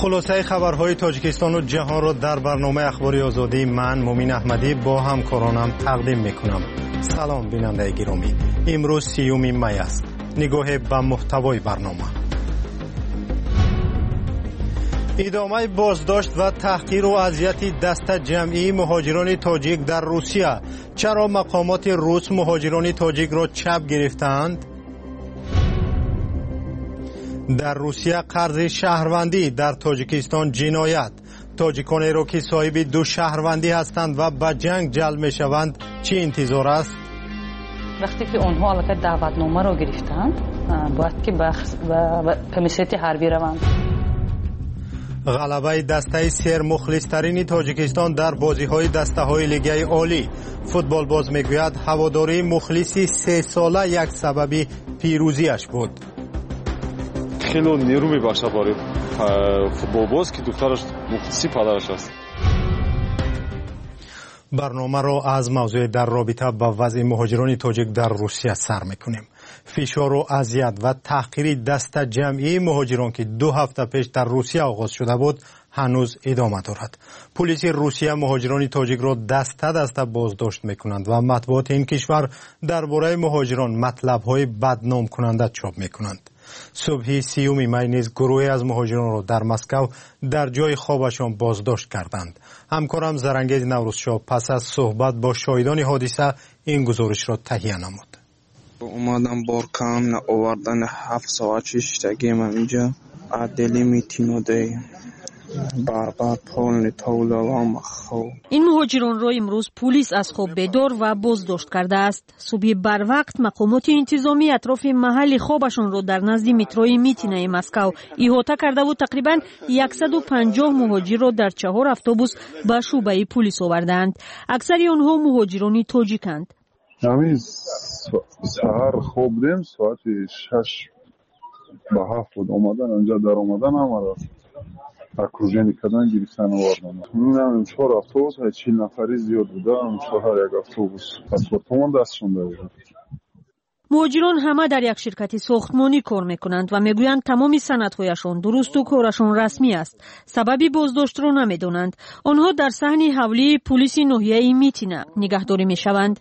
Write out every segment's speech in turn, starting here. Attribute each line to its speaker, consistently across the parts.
Speaker 1: خلاصه خبرهای تاجیکستان و جهان را در برنامه اخباری آزادی من مومین احمدی با همکارانم تقدیم میکنم. سلام بیننده گرامی، امروز 30 می است. نگاه به محتوای برنامه. ادامه بازداشت و تحقیر و اذیت دسته جمعی مهاجران تاجیک در روسیه. چرا مقامات روس مهاجران تاجیک را چپ گرفتند؟ در روسیه قرض شهروندی، در تاجیکستان جنایت. تاجیکانی را که صاحب 2 شهروندی هستند و به جنگ جلب می شوند چه انتظار است؟
Speaker 2: وقتی که آنها البته دعوتنامه را گرفتند باید که به کمیسیت حربی روند.
Speaker 1: غلبه دسته سر مخلص‌ترین تاجیکستان در بازی‌های دسته‌های لیگ عالی. فوتبال باز میگوید هواداری مخلصی 3 ساله یک سبب پیروزیش بود.
Speaker 3: خیلی نیرو میبخشه برای فوتبال باز که دخترش مخلصی پدرش است.
Speaker 1: برنامه را از موضوع در رابطه با وضع مهاجران تاجیک در روسیه سر میکنیم. فشار و اذیت و تحقیر دسته جمعی مهاجران که 2 هفته پیش در روسیه آغاز شده بود هنوز ادامه دارد. پلیس روسیه مهاجران تاجیک را دسته بازداشت میکنند و مطبوعات این کشور درباره مهاجران مطلب‌های بدنام کننده چاپ میکنند. صبح 30 می نیز گروهی از مهاجران را در مسکو در جای خوابشان بازداشت کردند. همکارم زرنگیز نوروزشاه پس از صحبت با شاهدان حادثه این گزارش را تهیه نمود.
Speaker 4: اومدم بارکم آوردن 7 ساعت شیشتگی من اینجا عدلی میتینو دی بربر پول تولوام خو.
Speaker 5: این مهاجران را امروز پلیس از خواب بیدار و بازداشت کرده است. صبح بر وقت مقامات انتظامی اطراف محل خوابشان را در نزد متروی میتینه مسکو احاطه کرده و تقریبا 150 مهاجر را در 4 اتوبوس به شعبه پلیس آوردند. اکثر آنها مهاجران تاجیکند.
Speaker 6: همین سحر خواب دیم ساعت 6 به 7 بود اومدن اینجا در اومدن همارا اکروژنی کردن گرفتن آوردن. می‌بینم 4 اتوبوس 40 نفری زیاد بودن، 4 یک اتوبوس پاسپورتمون دستشون داده.
Speaker 5: مهاجران همه در یک شرکت ساختمانی کار میکنند و میگویند تمام سندهایشان درست و کارشان رسمی است. سببی بازداشت را نمیدانند. آنها در صحن حولی پلیس ناحیه میتینه نگهداری میشوند.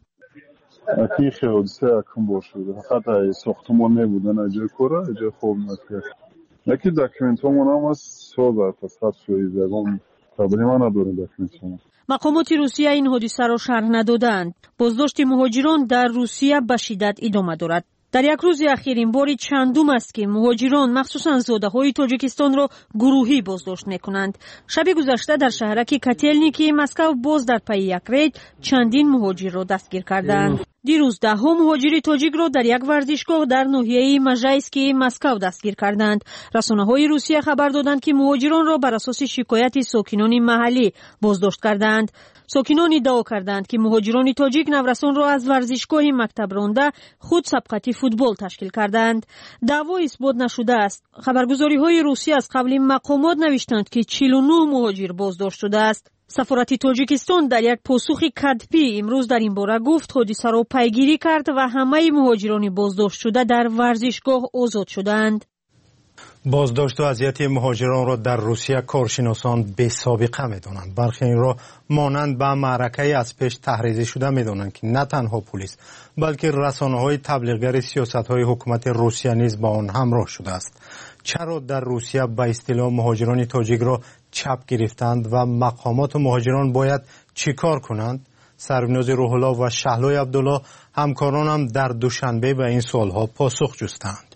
Speaker 6: اکی حادثه کم باشه فقط ساختمان نبودن اجای کاره اجای خوب نکرد. یکی داکیومنتمون هم از سوزه تا سوی زبان پرابلم نداریم داکیومنتمون.
Speaker 5: مقامات روسیه این حادثه را شرح ندادند. بازداشت مهاجران در روسیه به شدت ادامه دارد. در یک روز اخیر این بار چندم است که مهاجران مخصوصا زاده‌های تاجیکستان را گروهی بازداشت می‌کنند. شب گذشته در شهرک کاتلنیکی مسکو باز در پی یک رید چندین مهاجر را دستگیر کردند. دیروز 10 مهاجر تاجیک را در یک ورزشگاه در ناحیه مژایسکی مسکو دستگیر کردند. رسانه‌های روسیه خبر دادند که مهاجران را بر اساس شکایت ساکنان محلی بازداشت کردند. ساکنان ادعا کردند که مهاجران تاجیک نورسان را از ورزشگاه مکتب رانده خود سبقت فوتبال تشکیل کردند. دعوا اثبات نشده است. خبرگزاری‌های روسیه از قبل مقامات نوشتند که 49 مهاجر بازداشت شده است. سفارت تاجیکستان در یک پاسخ کتبی امروز در این باره گفت حادثه را پیگیری کرد و همه مهاجران بازداشت شده در ورزشگاه آزاد شدند.
Speaker 1: بازداشت و اذیت مهاجران را در روسیه کارشناسان بی سابقه می‌دانند. برخی این را مانند به معرکه از پیش تحریزی شده می‌دانند که نه تنها پلیس بلکه رسانه‌های تبلیغگر سیاست‌های حکومت روسیه نیز با آن همراه شده است. چرا در روسیه به اصطلاح مهاجران تاجیک را چپ گرفتند و مقامات مهاجران باید چیکار کنند؟ سربناز روح الله و شهلای عبدالله همکارانم در دوشنبه به این سوالها پاسخ جستند.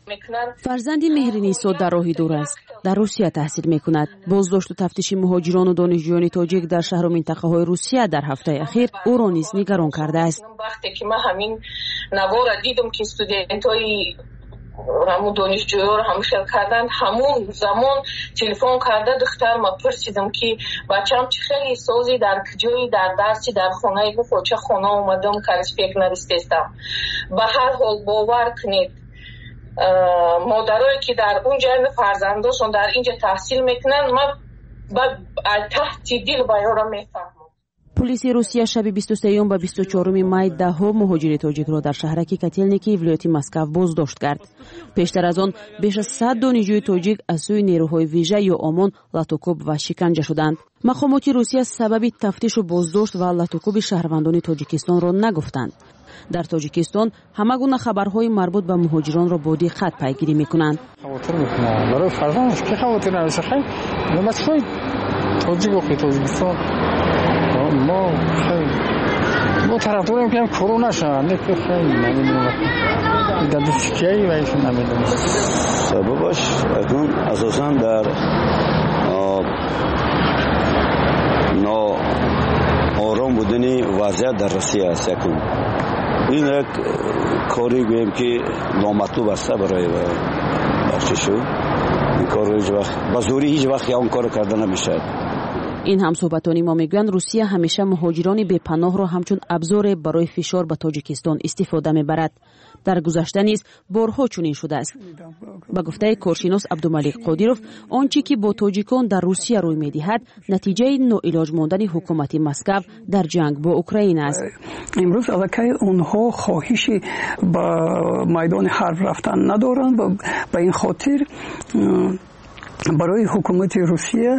Speaker 7: فرزند مهرنیسا در راهی دور است. در روسیه تحصیل میکند. بازداشت و تفتیش مهاجران و دانشجویان تاجیک در شهر و منطقه های روسیه در هفته اخیر او را نیز نگران کرده است.
Speaker 8: وقتی که من همین نوار دیدم که استودنتای همون دانشجویان هم شرکت کردند، همون زمان تلفن کرده دختر ما پرسیدم که بچه‌م چه خیلی سازی در کجایی در درسی در خانه گفت چه خانه اومدم کارسپیک نرسیدم. به هر حال باور کنید مادرایی که در اونجا فرزنداشون در اینجا تحصیل میکنن من با تحت دل بیارم میفهمم.
Speaker 7: پلیس روسیه شب 23 و 24 می ده‌ها مهاجر تاجیک‌را در شهرک کاتلنیکی ولایت مسکو بازداشت کرد. پیشتر از آن بیش از 100 دانشجوی تاجیک از سوی نیروهای ویژه یا آمون لاتوکوب و شکنجه شدند. مقامات روسیه سبب تفتیش و بازداشت و لاتوکوب شهروندان تاجیکستان را نگفتند. در تاجیکستان همه گونه خبرهای مربوط به مهاجران را با دقت پیگیری می‌کنند.
Speaker 9: برای فرزندش که خاطر نمیشه خیلی مسئله تاجیکستان ما طرفداریم که کرونا شدن که خیلی نمیدونم در چیزی وایس نمیدونم
Speaker 10: سببش اون اساساً در آرام بودن وضعیت در روسیه است. این یک کاری گویم که نامطلوب است برای بخششو. این کار هیچ وقت با زوری هیچ وقت اون کارو کردن نمیشه.
Speaker 7: این همصحبتانی ما میگویند روسیه همیشه مهاجران بی‌پناه را همچون ابزار برای فشار به تاجیکستان استفاده میبرد. در گذشته نیز بارها چنین شده است. با گفته کارشناس عبدالملیک قادیروف، آنچه که با تاجیکان در روسیه روی میدهد نتیجه ناعلاج ماندن حکومت مسکو در جنگ با اوکراین است.
Speaker 11: امروز الکی اونها خواهش با میدان حرب رفتن ندارند و به این خاطر برای حکومت روسیه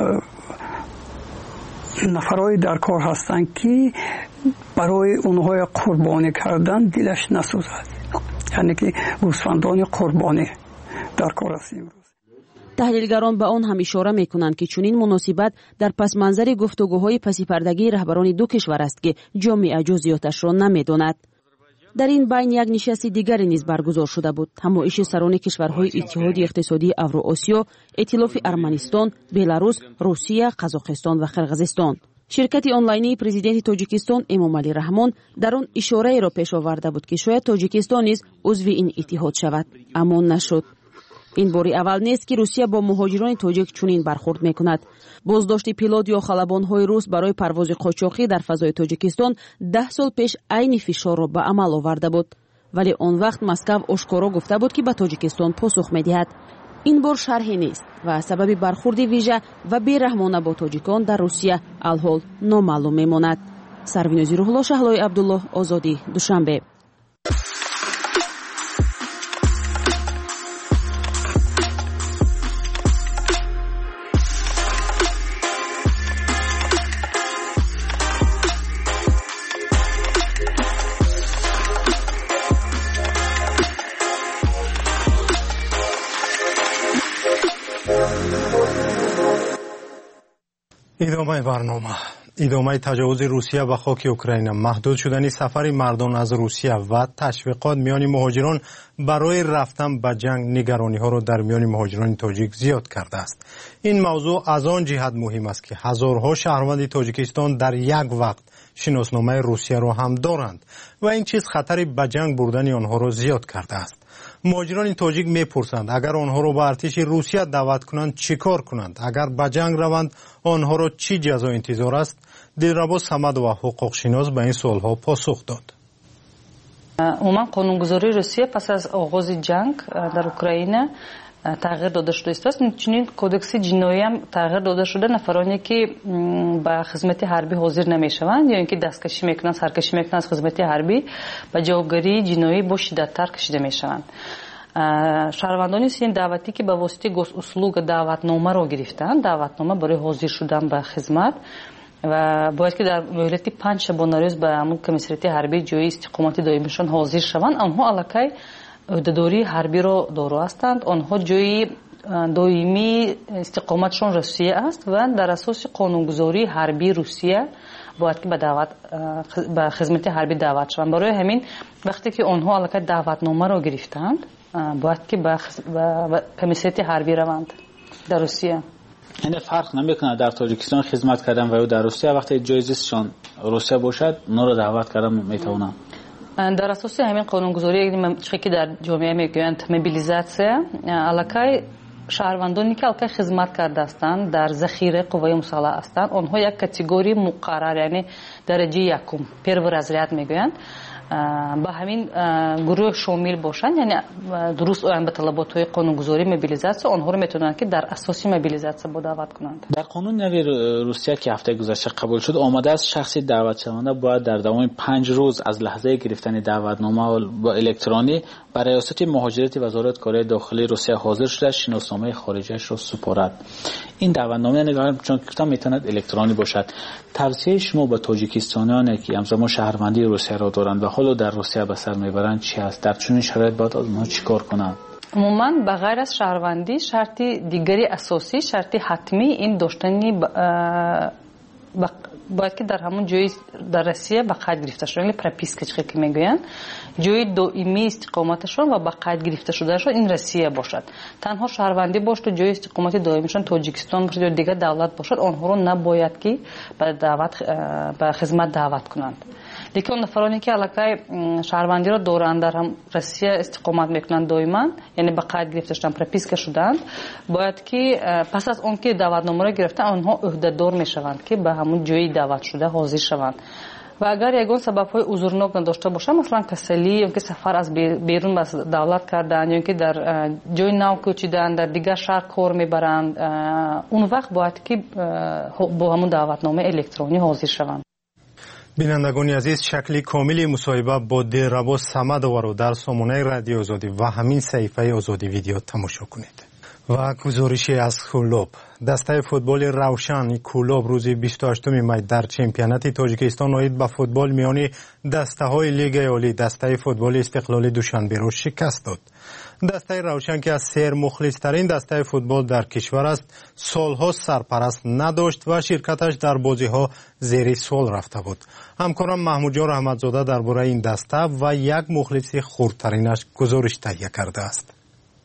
Speaker 11: نفرای در کار هستند که برای اونها قربانی کردن دلش نسوزد. یعنی که گوسفندان قربانی در کار است امروز.
Speaker 7: تحلیلگران به آن هم اشاره میکنند که چنین مناسبت در پس منظر گفتگوهای پسی پردگی رهبران دو کشور است که جامعه جزئیاتش را نمیداند. در این بین یک نشست دیگری نیز برگزار شده بود. همایش سران کشورهای اتحاد اقتصادی اوراسیا، ائتلاف ارمنستان، بلاروس، روسیه، قزاقستان و قرقیزستان. شرکت آنلاینی پرزیدنت تاجیکستان امامعلی رحمان در آن اشاره را پیش آورده بود که شاید تاجیکستان نیز عضو این اتحاد شود، اما نشد. این باری اول نیست که روسیه با مهاجران تاجیک چنین برخورد میکند. بازداشت پیلوت یا خلبان‌های روس برای پرواز قاچاقی در فضای تاجیکستان 10 سال پیش عین فشار را به عمل آورده بود، ولی آن وقت مسکو آشکارا گفته بود که به تاجیکستان پاسخ می‌دهد. این بار شرحی نیست و سبب برخورد ویژه و بی‌رحمانه با تاجیکان در روسیه الحال نامعلوم میماند. سروینازی روح‌الله شهلای عبدالله، آزادی، دوشنبه.
Speaker 1: ادامه تجاوز روسیه به خاک اوکراین، محدود شدن سفر مردان از روسیه و تشویقات میان مهاجران برای رفتن به جنگ نگرانی ها را در میان مهاجران تاجیک زیاد کرده است. این موضوع از آن جهت مهم است که هزارها شهروند تاجیکستان در یک وقت شناسنامه روسیه را هم دارند و این چیز خطر به جنگ بردن آنها را زیاد کرده است. مهاجران تاجیک میپرسند اگر آنها را به ارتش روسیه دعوت کنند چیکار کنند؟ اگر به جنگ روند آنها را چی جزا انتظار است؟ دلربا صمد و حقوق شناس به این سوالها پاسخ داد.
Speaker 2: عموما قانونگذاری روسیه پس از آغاز جنگ در اوکراین تغییر داده شده است. چنین کودکس جنایی هم تغییر داده شده. نفرانی که به خدمت حربی حاضر نمیشوند یا اینکه دستکشی میکنند، سرکشی میکنند از خدمت حربی، به جوابگیری جنایی با شدت‌تر کشیده میشوند. شهروندان سین دعوتی که به واسطه گوس‌اسلوگ دعوتنامه را گرفتند، دعوتنامه برای حاضر شدن به خدمت و باید که در مهلت 5 شبانه روز به همون کمیسریت حربی جای استقامت دائمیشان حاضر شوند. آنها الکی عهدهداری حربی را دارو هستند. آنها جای دائمی استقامتشان روسیه است و در اساس قانونگذاری حربی روسیه باید که به خدمت حربی دعوت شوند. برای همین وقتی که آنها الکی دعوتنامه را گرفتند باید که به کمیسریت حربی روند در روسیه.
Speaker 12: این فرق نمیکنه در تاجیکستان خدمت کردن و یا در روسیه، وقتی جایزشان روسیه باشد اونا رو دعوت کردن میتونن.
Speaker 2: در اساس همین قانونگذاری که در جامعه میگویند موبیلیزاسیا، الکی شهروندانی که الکی خدمت کرده هستند در ذخیره قوای مسلح هستند، آنها یک کاتگوری مقرر یعنی درجه یکم پرورزلیت میگویند. با همین گروه شامل باشن، یعنی درست به طلبات قانونگذاری موبیلیزاسیون آنها رو میتونن که در اساس موبیلیزاسیون با دعوت کنند.
Speaker 12: در قانون نوی روسیه که هفته گذشته قبول شد آمده است شخصی دعوت شونده باید در دوام 5 روز از لحظه گرفتن دعوتنامه با الکترونی به ریاست مهاجرت وزارت کارهای داخلی روسیه حاضر شده شناسنامه خارجیش را سپارد. این دعوتنامه نگاه چون گفتم میتواند الکترونی باشد. توصیه شما به تاجیکستانیانی که همزمان شهروندی روسیه را دارند و حالا در روسیه به سر میبرند چی است؟ در چنین شرایط باید آنها چیکار کنند؟
Speaker 2: عموما بغیر از شهروندی شرط دیگری اساسی، شرط حتمی این داشتنی باید که در همون جای در روسیه به قید گرفته شده، یعنی پرپیسکا که میگویند جای دائمی استقامتشون و به قید گرفته شدهشون این روسیه باشد. تنها شهروندی باشد و جای استقامت دائمیشون تاجیکستان باشد یا دیگر دولت باشد، آنها رو نباید که به خدمت دعوت کنند. لیکن نفرانی که علاقه شهروندی را دارند در هم روسیه استقامت میکنند دائما، یعنی به قید گرفته شدن پرپیسکا شدند، باید که پس از اون که دعوتنامه را گرفتن آنها عهدهدار میشوند که به همون جای دعوت شده حاضر شوند. و اگر یگان سبب‌های عذرناک نداشته باشه، مثلا کسلی یا که سفر از بیرون از دولت کردن یا که در جای نو کوچیدن در دیگر شهر کار میبرند، اون وقت باید که با همون دعوتنامه الکترونی حاضر شوند.
Speaker 1: بینندگان عزیز، شکلی کاملی مصاحبه با دلربا صمدووا رو در سامانه رادیو آزادی و همین صفحه آزادی ویدیو تماشا کنید. و گزارشی از کلوب. دسته فوتبال روشن کلوب روز 28 می در چمپیونات تاجیکستان اومد به فوتبال میانی دسته های لیگ عالی دسته فوتبال استقلالی دوشنبه رو شکست داد. دسته روشن که از سیر مخلص ترین دسته فوتبال در کشور است، سالها سرپرست نداشت و شرکتش در بازی ها زیر سوال رفته بود. همکارم محمود جان رحمتزاده درباره این دسته و یک مخلص خردترینش گزارش تهیه کرده است.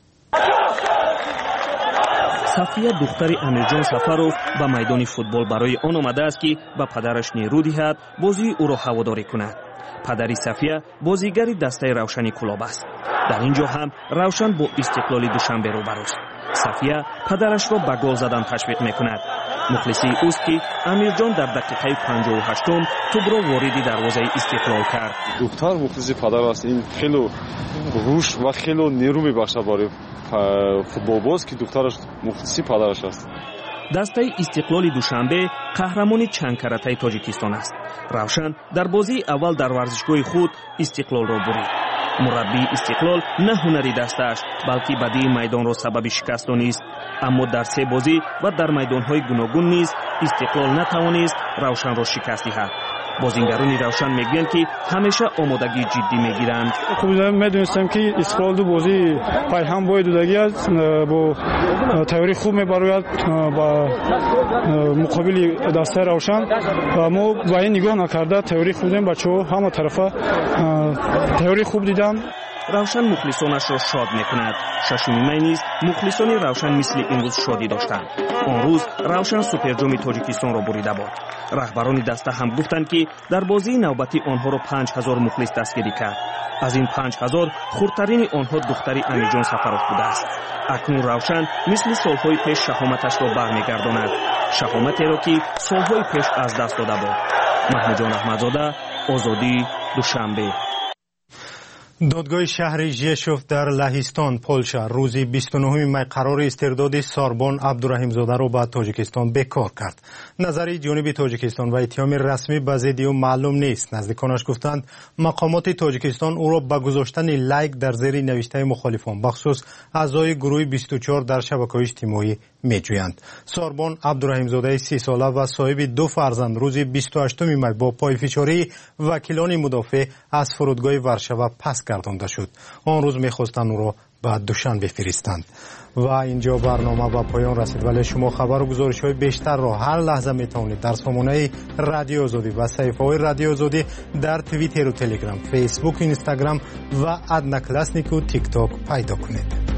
Speaker 13: صفیه دختر امیرجان سفروف به میدان فوتبال برای آن آمده است که به پدرش نیرو دهد بازی او را هواداری کند. پدری صفیه بازیگری دسته روشنی کلوب است. در اینجا هم روشن با استقلالی دوشنبه روبروست. صفیه پدرش را به گل زدن تشویق میکند. مخلصی اوست که امیرجان در دقیقه 58م توپ را وارد دروازه استقلال کرد.
Speaker 3: دختر مخلصی پدر است. این خیلی روش و خیلی نیرو میبخشه برای فوتبال باز که دخترش مخلصی پدرش است.
Speaker 13: دسته استقلال دوشنبه قهرمان چند کرته تاجیکستان است. روشن در بازی اول در ورزشگاه خود استقلال را برید. مربی استقلال نه هنری دستش بلکه بدی میدان را سبب شکست دانست، اما در 3 بازی و در میدان‌های گوناگون نیز استقلال نتوانست روشن را شکست دهد. بازیگران روشن میگویند که همیشه آمادگی جدی میگیرند.
Speaker 14: خب میدونستم که استقلال دو بازی پای هم باید دودگی است، با تئوری خوب میبراید با مقابل دسته روشن و ما با این نگاه نکرده تئوری خوب دیدیم، بچه‌ها همه طرفه تئوری خوب دیدن.
Speaker 13: روشن مخلصانش را شاد میکند. ششمی می نیز مخلصان روشن مثل امروز شادی داشتند. آن روز روشن سوپرجام تاجیکستان را بریده بود. رهبران دسته هم گفتند که در بازی نوبتی آنها را 5000 مخلص دستگیری کرد. از این 5000 خردترین آنها دختری امیرجان سفروف بوده است. اکنون روشن مثل سالهای پیش شهامتش را برمیگرداند. شهامتی را که سالهای پیش از دست داده بود. محمود جان رحمتزاده، آزادی، دوشنبه.
Speaker 1: دادگاه شهر ژشوف در لهستان پولشا روز 29 می قرار استرداد ساربان عبدالرحیم زاده را به تاجیکستان بکار کرد. نظر جانب تاجیکستان و اتهام رسمی به ضد او معلوم نیست. نزدیکانش گفتند مقامات تاجیکستان او را به گذاشتن لایک در زیر نوشته مخالفان بخصوص اعضای گروه 24 در شبکه‌های اجتماعی میجویند. ساربان عبدالرحیم زاده 30 ساله و صاحب 2 فرزند روز 28 می با پایفشاری وکیلان مدافع از فرودگاه ورشوا پس گردانده شد. آن روز می‌خواستند او را به دوشنبه بفرستند. و اینجا برنامه به پایان رسید، ولی شما خبر و گزارش‌های بیشتر را هر لحظه میتونید در سامانه رادیو آزادی و صفحه‌های رادیو آزادی در توییتر و تلگرام، فیسبوک، اینستاگرام و ادناکلاسنیک و تیک تاک پیدا کنید.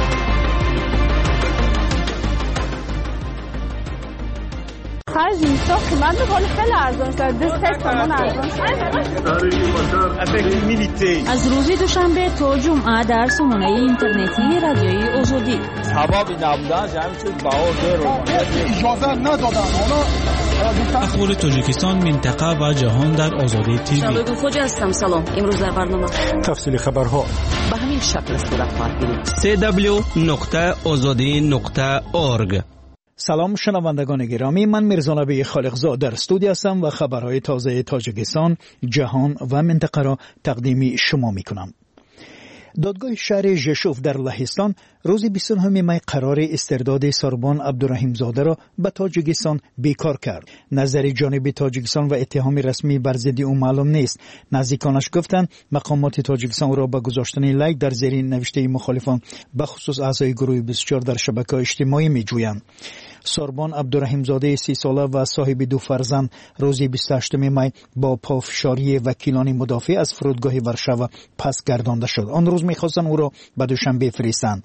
Speaker 15: هر انسان اینجا قیمت ولی خیلی ارزان است. 200 تومان ارزان است.
Speaker 5: از روز دوشنبه تا جمعه در سامانه اینترنتی رادیوی آزادی
Speaker 16: سبب نبودن جمعی شد
Speaker 17: اجازه ندادن.
Speaker 18: اخبار تاجیکستان، منطقه و جهان در آزادی تیوی.
Speaker 19: شباب خوش هستم. سلام. امروز در برنامه
Speaker 1: تفصیل خبرها
Speaker 19: به همین شکل صورت خواهد گرفت.
Speaker 18: www.azadi.org.
Speaker 20: سلام شنوندگان گرامی، من میرزا نبی خالقزاد در استودیو هستم و خبرهای تازه تاجیکستان، جهان و منطقه را تقدیم شما میکنم. دادگاه شهر ژشوف در لهستان روز 29 می قرار استرداد ساربان عبدالرحیم زاده را به تاجیکستان بیکار کرد. نظر جانب تاجیکستان و اتهام رسمی بر ضد او معلوم نیست. نزدیکانش گفتند مقامات تاجیکستان را به گذاشتن لایک در زیر نوشته مخالفان به خصوص اعضای گروه 24 در شبکه‌های اجتماعی می‌جویند. ساربان عبدالرحیم زاده 30 ساله و صاحب 2 فرزند روز 28 می با پافشاری وکیلان مدافع از فرودگاه ورشاو پس گردانده شد. آن روز می‌خواستند او را به دوشنبه بفرستند.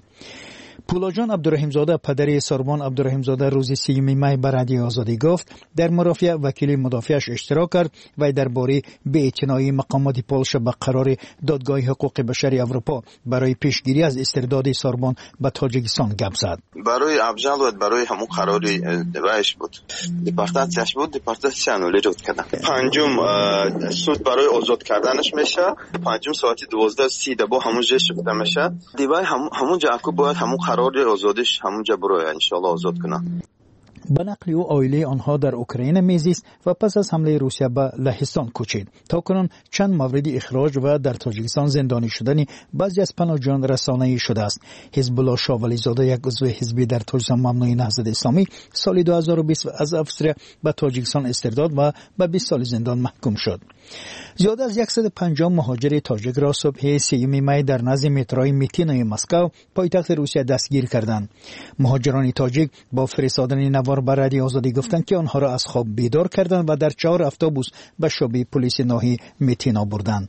Speaker 20: پولاجان عبدالرحیم زاده پدر ساربان عبدالرحیم زاده روز 30 می به رادیو آزادی گفت در مرافعه وکیل مدافعش اشتراک کرد و درباره بی‌اعتنایی مقامات پولش به قرار دادگاه حقوق بشر اروپا برای پیشگیری از استرداد ساربان به تاجیکستان گپ زد.
Speaker 21: برای افجال و برای همون قراری دوایش بود. دپارتاسیاش بود، دپارتاسیش انوله رد کردن. پنجم سود برای آزاد کردنش میشه. پنجم ساعت 12:30 با همون جش شده میشه. دیوای همون جاکو باید همون قرار آزادش همونجا برای انشالله آزاد کنن.
Speaker 20: به نقل او عائله آنها در اوکراین میزیست و پس از حمله روسیه به لهستان کوچید. تاکنون چند مورد اخراج و در تاجیکستان زندانی شدن بعضی از پناهجویان رسانه‌ای شده است. حزب الله شاولی زاده یک عضو حزبی در تاجیکستان ممنوع نهضت اسلامی سال 2020 از افسر به تاجیکستان استرداد و به 20 سال زندان محکوم شد. زیاد از 150 مهاجر تاجیک را صبح 3 می در نزد متروی میتینوی مسکو پایتخت روسیه دستگیر کردند. مهاجران تاجیک با فرستادن نوار به رادیو آزادی گفتند که آنها را از خواب بیدار کردند و در 4 اتوبوس به شعبه پلیس ناحیه میتینا بردند.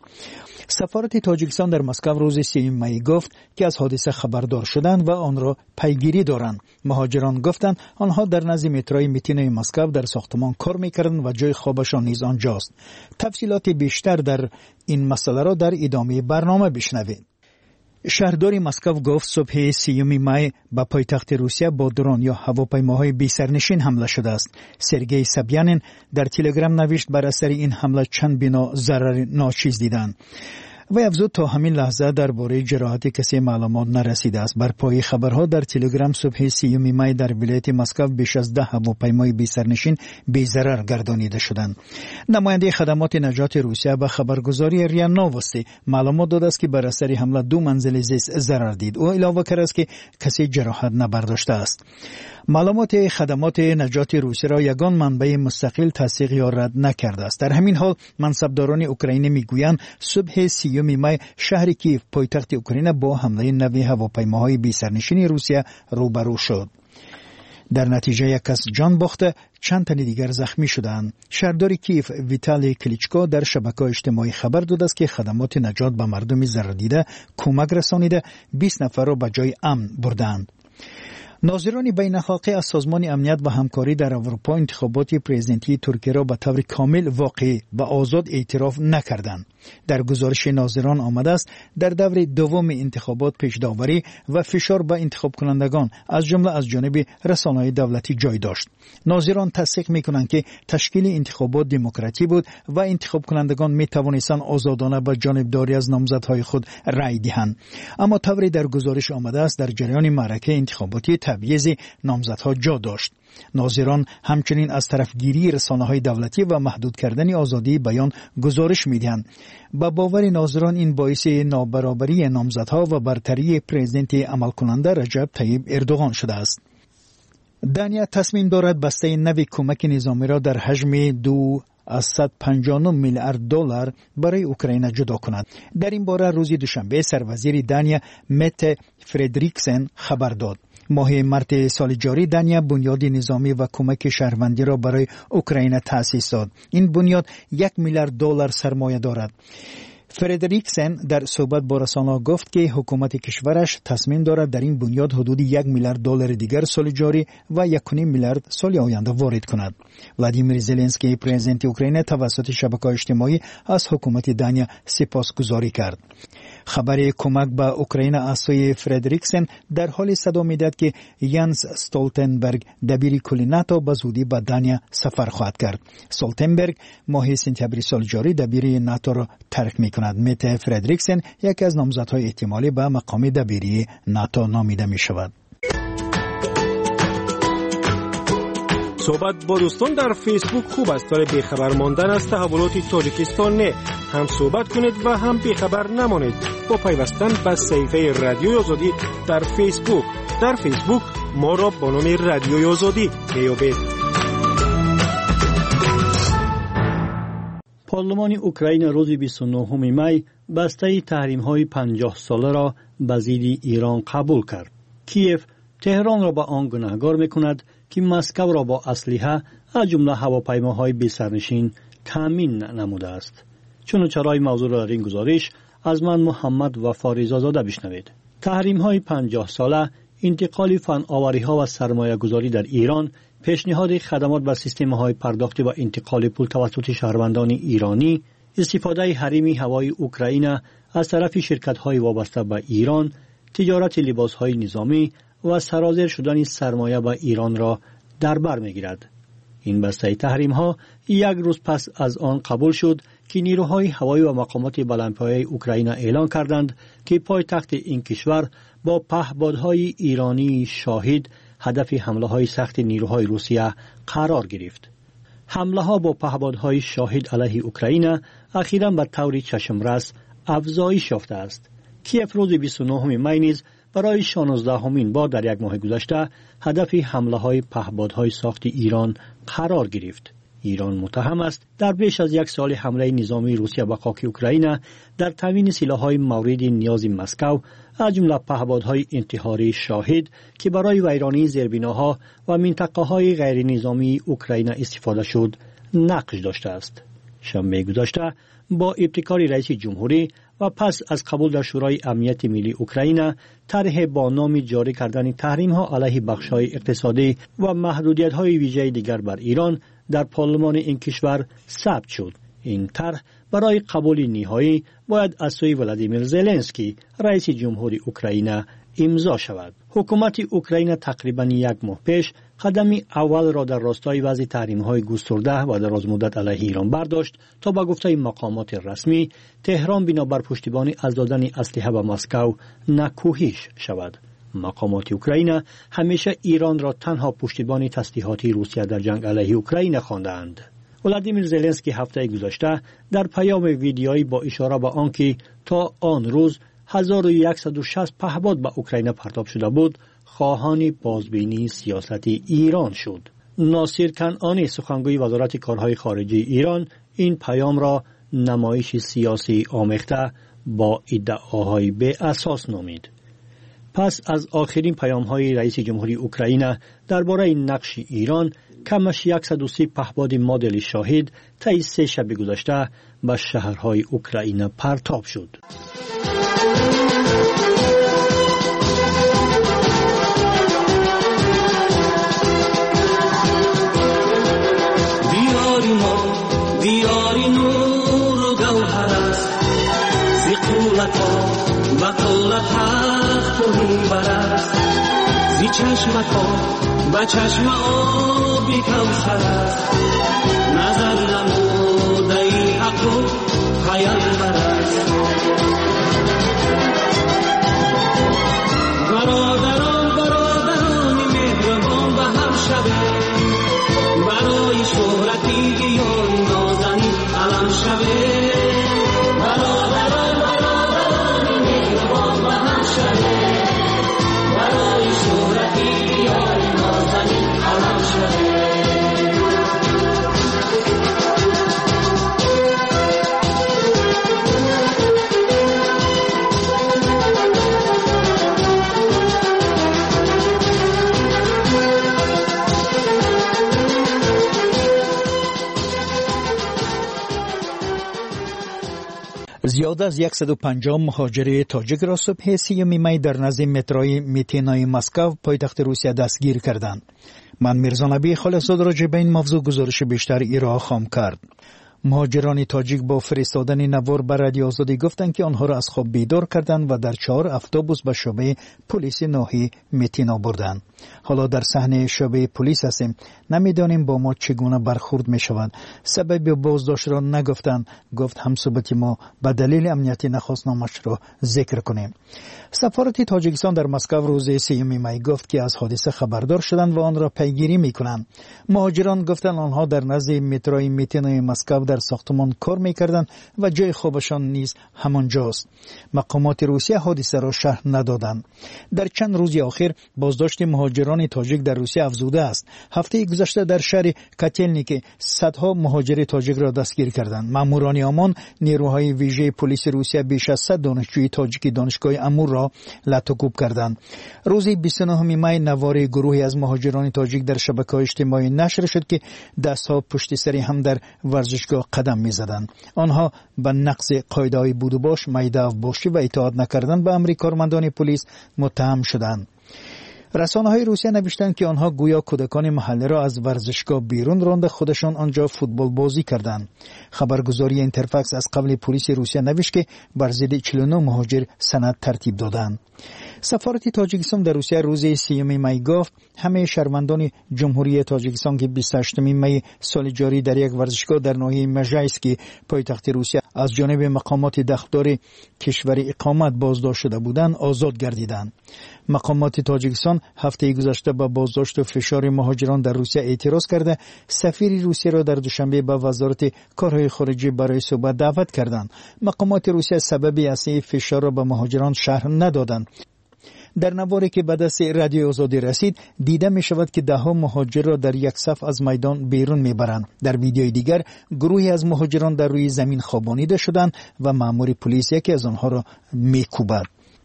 Speaker 20: سفارت تاجیکستان در مسکو روز 3 می گفت که از حادثه خبردار شدند و آن را پیگیری دارند. مهاجران گفتند آنها در نزد متروی میتینوی مسکو در ساختمان کار می‌کردند و جای خوابشان نیز آنجاست. تفصیلات بیشتر در این مسئله را در ادامه برنامه بشنوید. شهردار مسکو گفت صبح 3 می به پایتخت روسیه با درون یا هواپیماهای بی سرنشین حمله شده است. سرگئی سبیانین در تلگرام نوشت بر اثر این حمله چند بنا ضرر ناچیز دیدند. و افزود تا همین لحظه درباره جراحت کسی معلومات نرسیده است. بر پای خبرها در تلگرام صبح 3 می در ولایت مسکو بیش از 10 هواپیمای بی سرنشین بی ضرر گردانیده شدند. نماینده خدمات نجات روسیه به خبرگزاری ریا نووستی معلومات داده است که بر اثر حمله 2 منزل زیست ضرر دید. او علاوه کرده است که کسی جراحت نبرداشته است. معلومات خدمات نجات روسیه را یگان منبع مستقل تصدیق یا رد نکرده است. در همین حال منصبداران اوکراینی میگویند صبح 3 می شهر کیف پایتخت اوکراین با حمله نوی هواپیماهای بی سرنشین روسیه روبرو شد. در نتیجه یک کس جان باخته، چند تن دیگر زخمی شدند. شهردار کیف ویتالی کلیچکو در شبکه‌های اجتماعی خبر داده است که خدمات نجات به مردم ضرر دیده کمک رسانیده 20 نفر را به جای امن بردند. ناظران بین‌الحقی از سازمان امنیت و همکاری در اروپا انتخابات پرزیدنتی ترکیه را به طور کامل واقعی و آزاد اعتراف نکردند. در گزارش ناظران آمده است در دور دوم انتخابات پیش‌داوری و فشار به انتخاب کنندگان از جمله از جانب رسانه‌های دولتی جای داشت. ناظران تصدیق می‌کنند که تشکیل انتخابات دموکراتی بود و انتخاب کنندگان می‌توانستند آزادانه به جانبداری از نامزدهای خود رأی دهند. اما طوری در گزارش آمده است در جریان معرکه انتخاباتی تبعیض نامزدها جا داشت. ناظران همچنین از طرفگیری رسانه‌های دولتی و محدود کردن آزادی بیان گزارش می‌دهند. با باور ناظران این باعث نابرابری نامزدها و برتری پرزیدنت عملکننده رجب طیب اردوغان شده است. دانیا تصمیم دارد بسته نوی کمک نظامی را در حجم 259 میلیارد دلار برای اوکراین جدا کند. در این باره روز دوشنبه سروزیر دانیا مت فردریکسن خبر داد. ماه مارس سال جاری دانیا بنیاد نظامی و کمک شهروندی را برای اوکراین تأسیس داد. این بنیاد 1 میلیارد دلار سرمایه دارد. فردریکسن در صحبت با رسانه‌ها گفت که حکومت کشورش تصمیم دارد در این بنیاد حدود 1 میلیارد دلار دیگر سال جاری و 1.5 میلیارد سال آینده وارد کند. ولادیمیر زلنسکی پرزیدنت اوکراین توسط شبکه‌های اجتماعی از حکومت دانیا سپاسگزاری کرد. خبر کمک به اوکراین از سوی فردریکسن در حال صدا می‌دهد که یانس استولتنبرگ دبیر کل ناتو به زودی به دانیا سفر خواهد کرد. استولتنبرگ ماه سپتامبر سال جاری دبیر ناتو را ترک می‌کند. مته فردریکسن یکی از نامزدهای احتمالی به مقام دبیری ناتو نامیده می‌شود.
Speaker 13: صحبت با دوستان در فیسبوک خوب است، ولی بیخبر ماندن از تحولات تاجیکستان نه. هم صحبت کنید و هم بیخبر نمانید با پیوستن به صفحه رادیوی آزادی در فیسبوک. در فیسبوک ما را با نام رادیوی آزادی میابید.
Speaker 4: پارلمان اوکراین روز 29 می بسته تحریم‌های 50 ساله را به ضد ایران قبول کرد. کیف تهران را به آن گناهکار می‌کند که مسکو را با اسلحه از جمله هواپیماهای بی سرنشین تامین نموده است. چرای موضوع را در این گزارش از من محمد وفاریزا زاده بشنوید. تحریم‌های 50 ساله، انتقال فناوری‌ها و سرمایه‌گذاری در ایران، پیشنهاد خدمات به سیستم‌های پرداختی و انتقال پول توسط شهروندان ایرانی، استفاده حریم هوایی اوکراین از طرف شرکت‌های وابسته به ایران، تجارت لباس‌های نظامی و سرازیر شدن سرمایه به ایران را در بر می‌گیرد. این بسته تحریم‌ها یک روز پس از آن قبول شد که نیروهای هوایی و مقامات بلندپایه اوکراین اعلان کردند که پایتخت این کشور با پهپادهای ایرانی شاهد هدف حمله‌های سخت نیروهای روسیه قرار گرفت. حمله‌ها با پهپادهای شاهد علیه اوکراین اخیراً به طور چشمرس افزایش یافته است. کیف روز 29 می نیز برای 16مین بار در یک ماه گذشته هدف حمله‌های پهپادهای ساخت ایران قرار گرفت. ایران متهم است در بیش از یک سال حمله نظامی روسیه به خاک اوکراین در تامین سلاح‌های مورد نیاز مسکو از جمله پهپادهای انتحاری شاهد که برای ویرانی زیربناها و منطقه‌های غیر نظامی اوکراین استفاده شد نقش داشته است. شنبه گذشته با ابتکار رئیس جمهوری و پس از قبول در شورای امنیت ملی اوکراین طرح با نام جاری کردن تحریم‌ها علیه بخش‌های اقتصادی و محدودیت‌های ویژه دیگر بر ایران در پارلمان این کشور ثبت شد. این طرح برای قبول نهایی باید از سوی ولادیمیر زلنسکی رئیس جمهوری اوکراین امضا شود. حکومت اوکراین تقریباً یک ماه پیش قدم اول را در راستای وضع تحریم‌های گسترده و درازمدت علیه ایران برداشت تا با گفته مقامات رسمی تهران بنابر پشتیبانی از دادن اسلحه به مسکو نکوهش شود. مقامات اوکراین همیشه ایران را تنها پشتیبانی تسلیحاتی روسیه در جنگ علیه اوکراین خواندند. ولادیمیر زلنسکی هفته گذشته در پیام ویدیویی با اشاره به آنکه تا آن روز 1160 پهپاد به اوکراین پرتاب شده بود، خواهان بازبینی سیاست ایران شد. ناصر کنعانی سخنگوی وزارت کارهای خارجه ایران این پیام را نمایش سیاسی آمیخته با ادعاهای به اساس نامید. پس از آخرین پیام‌های رئیس جمهوری اوکراین درباره نقش ایران، کمش 130 پهپاد مدل شاهد طی 3 شب گذشته به شهرهای اوکراین پرتاب شد. دیاری نور و گوهر است، زی قولت و قولت حق و منبر است، زی چشمت و چشم آبی کوثر است، نظر نموده ای حق و پیامبر است. برادران مهربان به هم شبه، برای شهرتی گیان نازنین علم شبه. برادران مهربان به هم شبه، برای شهرتی گیان نازنین علم شبه.
Speaker 20: زیاد از 150 مهاجر تاجیک را صبح 3 می در نزد متروی میتینای مسکو پایتخت روسیه دستگیر کردند. من میرزا نبی خالصزاده راجع به این موضوع گزارش بیشتر ایران خواهم کرد. مهاجران تاجیک با فرستادن نوار به رادیو آزادی گفتند که آنها را از خواب بیدار کردند و در 4 اتوبوس به شعبه پلیس ناحیه میتینا بردند. حالا در صحنه شعبه پلیس هستیم، نمیدانیم با ما چگونه برخورد می شود. سبب بازداشت را نگفتند، گفت همصحبت ما به دلیل امنیتی نخواست نامش را ذکر کنیم. سفارت تاجیکستان در مسکو روز 3 می گفت که از حادثه خبردار شدند و آن را پیگیری می کنند. مهاجران گفتند آنها در نزد متروی میتینای مسکو در ساختمان کار می‌کردند و جای خوابشان نیز همانجاست. مقامات روسیه حادثه را شرح ندادند. در چند روز اخیر بازداشت مهاجران تاجیک در روسیه افزوده است. هفته گذشته در شهر کاتلنیک صدها مهاجر تاجیک را دستگیر کردند. ماموران امان نیروهای ویژه پلیس روسیه بیش از 100 دانشجوی تاجیک دانشگاه امور را لطوکوب کردند. روز 29 می نوار گروهی از مهاجران تاجیک در شبکه‌های اجتماعی نشر شد که دستها پشت سر هم در ورزشگاه قدم می‌زدند. آنها به نقض قاعده‌های بود و باش، میده باشی و اطاعت نکردن به امر کارمندان پلیس متهم شدند. رسانه‌های روسیه نوشتند که آنها گویا کودکان محله را از ورزشگاه بیرون رانده خودشان آنجا فوتبال بازی کردند. خبرگزاری اینترفکس از قبل پلیس روسیه نوشت که بر ضد 49 مهاجر سند ترتیب دادند. سفارت تاجیکستان در روسیه روز 3 می گفت همه شهروندان جمهوری تاجیکستان که 28 می سال جاری در یک ورزشگاه در ناحیه مژایسک پایتخت روسیه از جانب مقامات دختر کشور اقامت بازداشت شده بودند آزاد گردیدند. مقامات تاجیکستان هفته گذشته با بازداشت و فشار مهاجران در روسیه اعتراض کرده سفیر روسیه را در دوشنبه به وزارت کارهای خارجه برای صحبت دعوت کردند. مقامات روسیه سبب اصلی فشار را به مهاجران شرح ندادند. در نواری که به دست رادیو آزادی رسید دیده می شود که 10 مهاجر را در یک صف از میدان بیرون می برند. در ویدیوی دیگر گروهی از مهاجران در روی زمین خوابانیده شدند و مأمور پلیس یکی از آنها را می کوبد.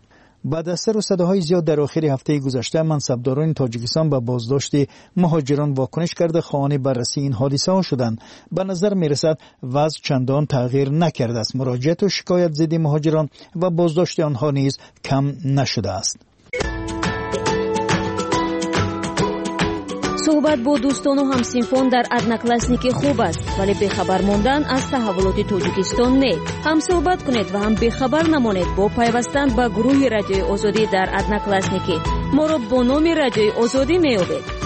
Speaker 20: بعد از سر و صداهای زیاد در آخر هفته گذشته منصبداران تاجیکستان به بازداشت مهاجران واکنش کرده خواهان بررسی این حادثه ها شدند. به نظر می رسد وضع چندان تغییر نکرده است. مراجعت و شکایت ضد مهاجران و بازداشت آنها نیز کم نشده است.
Speaker 5: صحبت با دوستان و همسینفون در ادناکلاسنیک خوب است، ولی بخبر موندن از تحولات تاجیکستان نه. هم صحبت کنید و هم بخبر نمانید با پیوستن به گروه رادیوی آزادی در ادناکلاسنیک. ما را با نام رادیوی آزادی می‌یابید.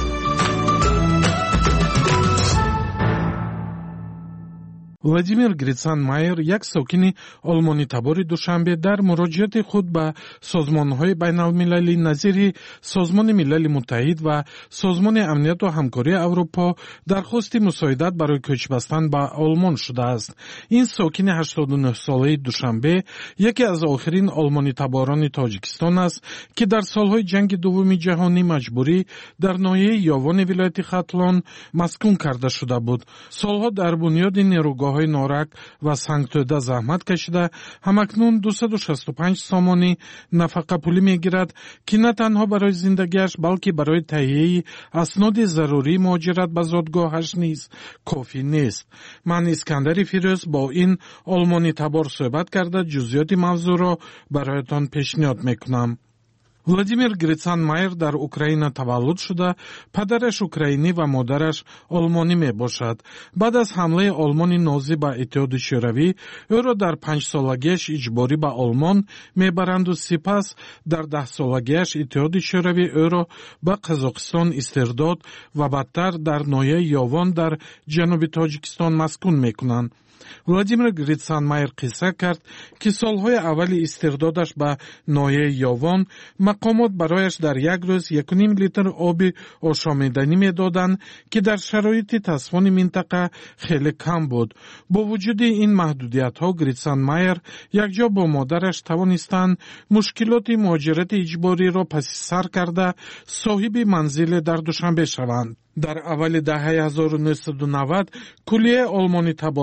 Speaker 6: владимир Грицан-Майер, як сокини олмони табори душанбе, дар муроҷиати худ ба созмонҳои байналмилалӣ назири созмони милали муттаҳид ва созмони амнияту ҳамкории аврупо дархости мусоидат барои кӯчбастан ба олмон шудааст. ин сокини 89-солаи душанбе яке аз охирин олмони таборони тоҷикистон аст ки дар солҳои ҷанги дуввуми ҷаҳонӣ маҷбурӣ дар ноҳияи ёвони вилояти хатлон маскун карда шуда буд. солҳо дар бунёди нерӯгоҳ نارک و سنگتوده زحمت کشیده همکنون 265 سامانی نفقه پولی میگیرد که نه تنها برای زندگیش بلکه برای تهیه اسناد ضروری مهاجرت به زادگاهش نیز کافی نیست. من اسکندر فیروز با این آلمانی تبار صحبت کرده جزئیات موضوع را برایتان پیشنهاد میکنم. владимир Грицан-Майер дар Украина таваллуд шуда, падараш украинӣ ва модараш олмонӣ мебошад. баъд аз ҳамлаи олмони нозӣ ба иттиҳоди шӯравӣ, ӯро дар 5-солагиаш иҷборӣ ба олмон мебаранду сипас дар 10-солагиаш иттиҳоди шӯравӣ ӯро ба Қазоқистон истирдод ва бадтар дар ноҳияи Ёвон дар ҷануби Тоҷикистон маскун мекунанд. владимир Грицан-Майер қисса кард ки солҳои аввали истирдодаш ба ноҳияи Ёвон мақомот барояш дар як рӯз 1.5 литр оби ошомиданӣ медоданд ки дар шароити тасфони минтақа хеле кам буд. бо вуҷуди ин маҳдудиятҳо Грицан-Майер якҷо бо модараш тавонистанд мушкилоти муҳоҷирати иҷбориро паси сар карда соҳиби манзиле дар Душанбе шаванд. дар аввалидаҳаи 1990 куллияи олмони таборон ба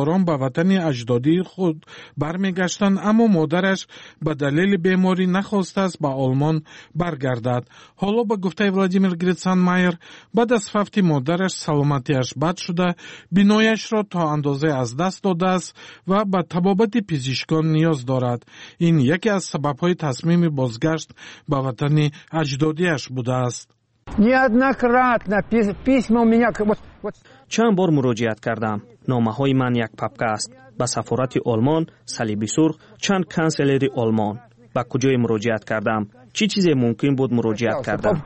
Speaker 6: وطن اجدادی خود برمیگشتند، اما مادرش به دلیل بیماری نخواسته است به آلمان برگردد. حالا به گفته ولادیمیر گریتسان مایر بعد از فوت مادرش سلامتیش بد شده، بینایش را تا اندازه از دست داده است و به طبابت پزشکان نیاز دارد. این یکی از سبب‌های تصمیم بازگشت به وطن اجدادیش بوده است.
Speaker 13: چند بار مراجعت کردم. نامه‌های من یک پاپکه است. به سفارت آلمان، صلیبی سرخ، چند کانسلری آلمان. به کجای مراجعت کردم؟ چی چیزی ممکن بود مراجعت کردم؟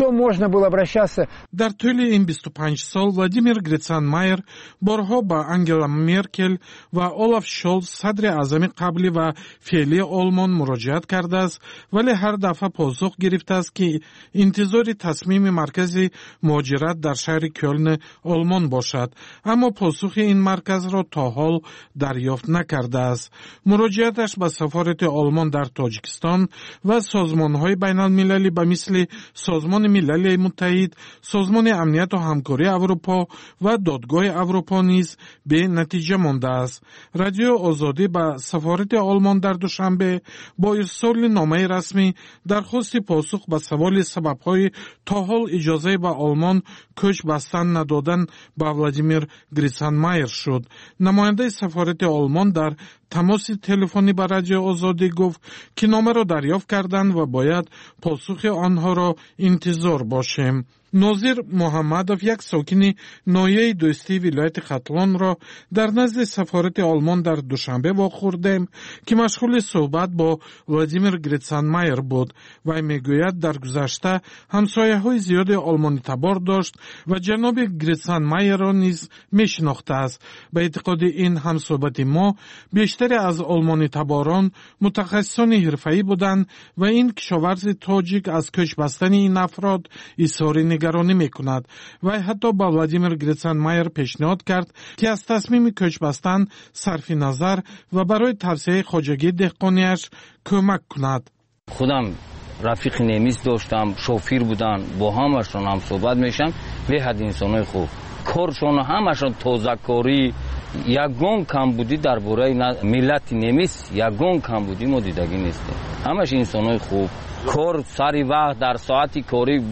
Speaker 6: در طول این 25 سال ولادیمیر گریتسان مایر بارها با انگلا مرکل و اولاف شولز صدر اعظم قبلی و فعلی آلمان مراجعت کرده است، ولی هر دفعه پاسخ گرفته است که انتظار تصمیم مرکزی مهاجرت در شهر کلن آلمان باشد، اما پاسخ این مرکز را تا حال دریافت نکرده است. مراجعتش به سفارت آلمان در تاجیکستان و سازمان‌های بین‌المللی به مثل سازمان ملل متحد، سازمان امنیت و همکاری اروپا و دادگاه اروپا نیز به نتیجه مانده است. رادیو آزادی به سفارت آلمان در دوشنبه با ارسال نامه رسمی درخواست پاسخ به سوال سبب‌های تا حال اجازه به آلمان کوچ بستن ندادن به ولادیمیر گریتسان مایر شد. نماینده سفارت آلمان در تماس تلفنی با رادیو آزادی گفت که نامه را دریافت کردند و باید پاسخ آنها را انتظار باشیم. ناظر محمدوف، یک ساکن ناحیه دوستی ولایت ختلان را در نزد سفارت آلمان در دوشنبه واخوردیم که مشغول صحبت با ولادیمیر گریتسان مایر بود. و میگوید در گذشته همسایه‌های زیاد آلمانی تبار داشت و جناب گریتسان مایر را نیز میشناخته است. به اعتقاد این همصحبت ما بیشتر از آلمانی تباران متخصصان حرفه‌ای بودند و این کشاورز تاجیک از کوچ بستن این افراد اظهار نگرانی میکند و حتی با ولادیمیر گریتسان مایر پیشنهاد کرد که از تصمیم کوچ بستن صرف نظر و برای توسعه خواجگی دهقانیش کمک کند.
Speaker 8: خودم رفیق نمیز داشتم، شوفیر بودن، با همشون هم صحبت میشم. به حد انسانای خوب کارشون همشون تازه‌کاری، یگان کمبودی درباره ملت نمیز، یگان کمبودی ما دیدگی نیستیم. همش انسانای خوب، کار سری وقت در ساعتی کاری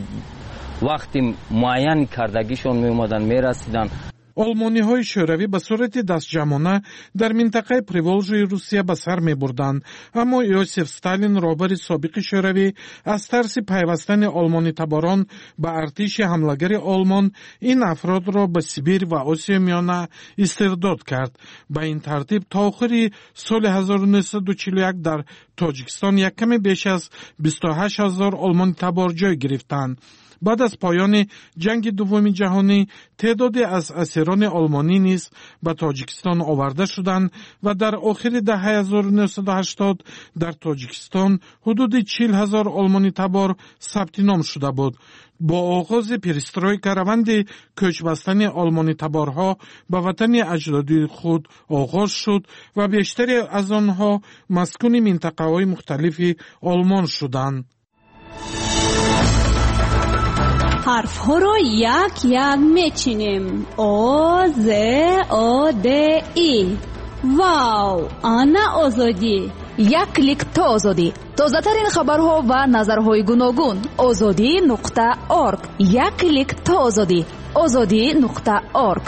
Speaker 8: وقتی معین کردگیشون می اومدن می رسیدن.
Speaker 6: آلمانی های شوروی به صورت دست جمعانه در منطقه پریولژی روسیه به سر می بردند، اما یوسف استالین رهبر سابق شوروی از ترس پیوستن آلمانی تباران به ارتش حمله‌گر آلمان این افراد را به سیبیر و آسیا میانه استرداد کرد. به این ترتیب تا آخر سال 1941 در تاجیکستان یک کم بیش از 28,000 آلمانی تبار جای گرفتند. بعد از پایان جنگ دوم جهانی تعدادی از اسیران آلمانی نیز به تاجیکستان آورده شدند و در آخر دهه 1980 در تاجیکستان حدود 40,000 آلمانی تبار ثبت نام شده بود. با آغاز پریسترویکا روند کوچ بستن آلمانی تبارها به وطن اجدادی خود آغاز شد و بیشتری از آنها مسکون منطقه‌های مختلف آلمان شدند.
Speaker 22: حرف ها رو یک یک میچینیم. او ز او د ای. واو، آنا آزادی.
Speaker 19: یک کلیک تا آزادی. تازه ترین خبرها و نظرهای گوناگون. azadi.org. یک کلیک تا آزادی. azadi.org.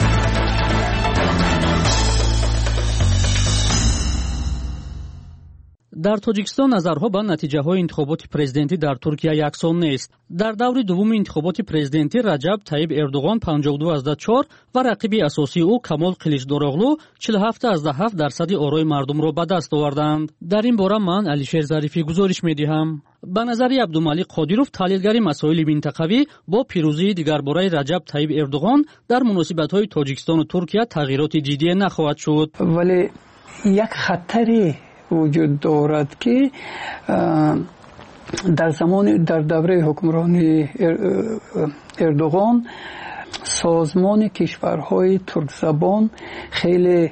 Speaker 23: در تاجیکستان نظرها به نتیجه های انتخابات پرزیدنتی در ترکیه یکسان نیست. در دور دوم انتخابات پرزیدنتی رجب طیب اردوغان 52.4 و رقیب اساسی او کمال قلیچداروغلو 47.7% آرای مردم را به دست آوردند. در این باره من علیشیر ظریفی گزارش می‌دهم. به نظر عبدالملک قادیروف تحلیلگر مسائل منطقوی با پیروزی دیگرباره رجب طیب اردوغان در مناسبت‌های تاجیکستان و ترکیه تغییرات جدی نخواهد شد.
Speaker 11: ولی یک خطری وجود دارد که در دوره حکمرانی اردوغان سازمان کشورهای ترک زبان خیلی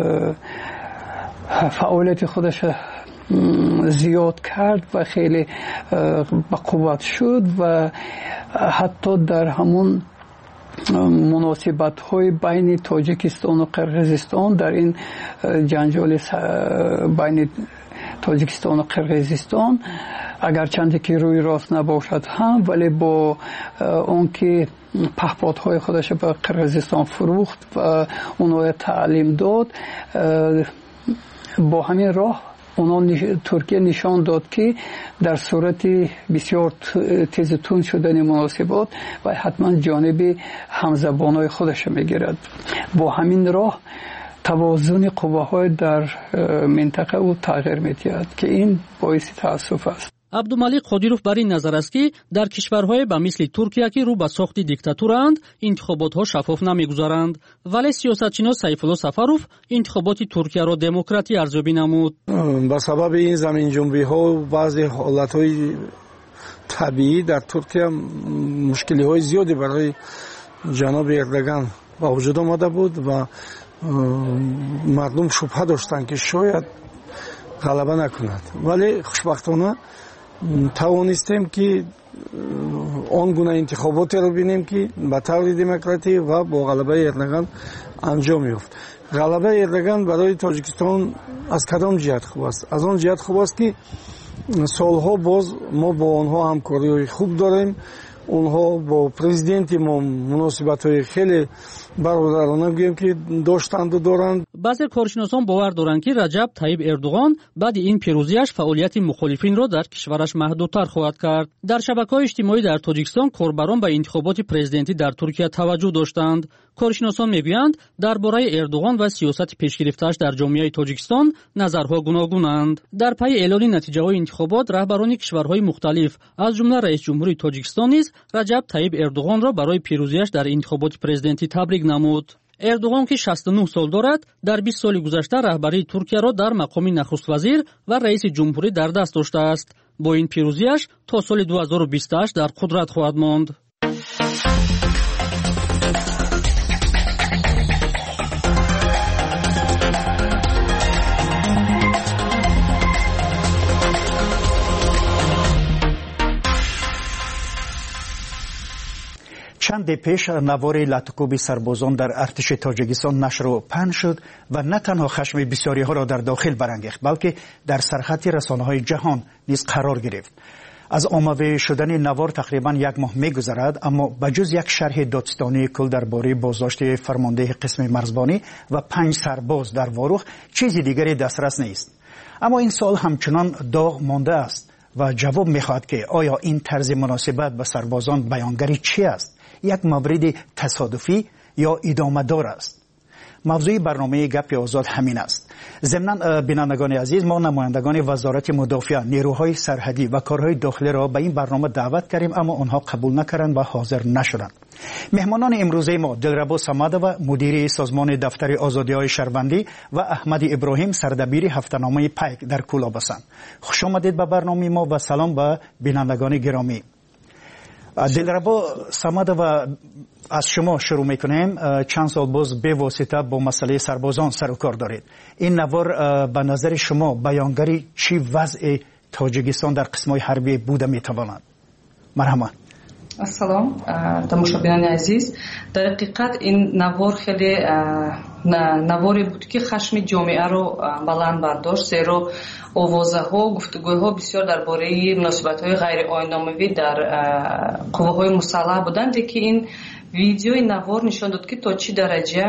Speaker 11: فعالیت خودش زیاد کرد و خیلی به قوت شد و حتی در همون مناسبت های بین تاجیکستان و قرقیزستان در این جنجال بین تاجیکستان و قرقیزستان اگرچند که روی راست نباشد هم، ولی با اون که پهپادهای خودش به قرقیزستان فروخت و اونها تعلیم داد، با همین راه ترکیه نشان داد که در صورت بسیار تیز تون شدن مناسبات و حتما جانب همزبانای خودش میگیرد. با همین راه توازن قواهای در منطقه او تغییر می‌دهد که این باعث تأسف است.
Speaker 23: عبدالمالک قادیروف بر این نظر است که در کشورهای به مثل ترکیه که رو به ساخت دیکتاتورند انتخابات‌ها شفاف نمی‌گذارند، ولی سیاستشناس سیفالله سفروف انتخابات ترکیه را دموکراتی ارزیابی نمود.
Speaker 7: با سبب این زمین جنبی‌ها و بعضی حالت‌های طبیعی در ترکیه مشکل‌های زیادی برای جناب اردوغان با وجود آمده بود و مردم شبهه داشتند که شاید غلبه نکند، ولی خوشبختانه توانستیم که آن گونه انتخاباتی رو بینیم که به طور دموکراتی و با غلبه اردوغان انجام یافت. غلبه اردوغان برای تاجیکستان از کدام جهت خوب است؟ از آن جهت خوب است که سالها باز ما با آنها همکاری خوب داریم. اونها با پرزیدنت ما مناسبت‌های خیلی برادرانه میگیم که داشتند و دارند.
Speaker 23: بعضی کارشناسان باور دارند که رجب طیب اردوغان بعد این پیروزیش فعالیت مخالفین را در کشورش محدودتر خواهد کرد. در شبکه‌های اجتماعی در تاجیکستان کاربران به انتخابات پرزیدنتی در ترکیه توجه داشتند. کارشناسان میگویند درباره اردوغان و سیاست پیشگرفته‌اش در جامعه تاجیکستان نظرها گوناگونند. در پی اعلان نتیجه‌های انتخابات رهبران کشورهای مختلف از جمله رئیس جمهوری تاجیکستان نیز رجب طیب اردوغان را برای پیروزیش در انتخابات پرزیدنتی تبریک نمود. اردوغان که 69 سال دارد در 20 سال گذشته رهبری ترکیه را در مقام نخست وزیر و رئیس جمهوری در دست داشته است. با این پیروزیش تا سال 2028 در قدرت خواهد ماند.
Speaker 20: چند پیش نوار لطکوب سربازان در ارتش تاجیکستان نشر و پهن شد و نه تنها خشم بسیاری ها را در داخل برانگیخت، بلکه در سرخط رسانه‌های جهان نیز قرار گرفت. از عامه شدن نوار تقریبا یک ماه می‌گذرد، اما بجز یک شرح دادستانی کل درباره بازداشت فرمانده قسم مرزبانی و 5 سرباز در واروخ چیزی دیگری دسترس نیست. اما این سوال همچنان داغ مانده است و جواب می‌خواهد که آیا این طرز مناسبت به سربازان بیانگری چی است؟ یک مورد تصادفی یا ادامه دار است؟ موضوع برنامه گپ آزاد همین است. ضمناً بینندگان عزیز، ما نمایندگان وزارت مدافع، نیروهای سرحدی و کارهای داخلی را به این برنامه دعوت کردیم، اما آنها قبول نکردند و حاضر نشدند. مهمانان امروزه ما دلربا صمدوف، مدیر سازمان دفتر آزادی‌های شهروندی و احمد ابراهیم، سردبیر هفته‌نامه پیک در کولاب هستند. خوش آمدید به برنامه ما و سلام به بینندگان گرامی. دلربا صمدوف، از شما شروع میکنیم. چند سال باز به واسطه با مسئله سربازان سر و کار دارید. این نوار به نظر شما بیانگری چی وضع تاجیکستان در قسم‌های حربی بوده میتواند؟ مرحبا.
Speaker 2: سلام تماشابینان عزیز، در حقیقت این نوار خیلی نواری بود که خشم جامعه رو بلند برداشت، زیرا آوازه‌ها، گفتگوها بسیار درباره مناسبت‌های غیر آیین‌ناموی در قوه‌های مسلح بودند که این ویدیوی نوار نشان داد که تا چه درجه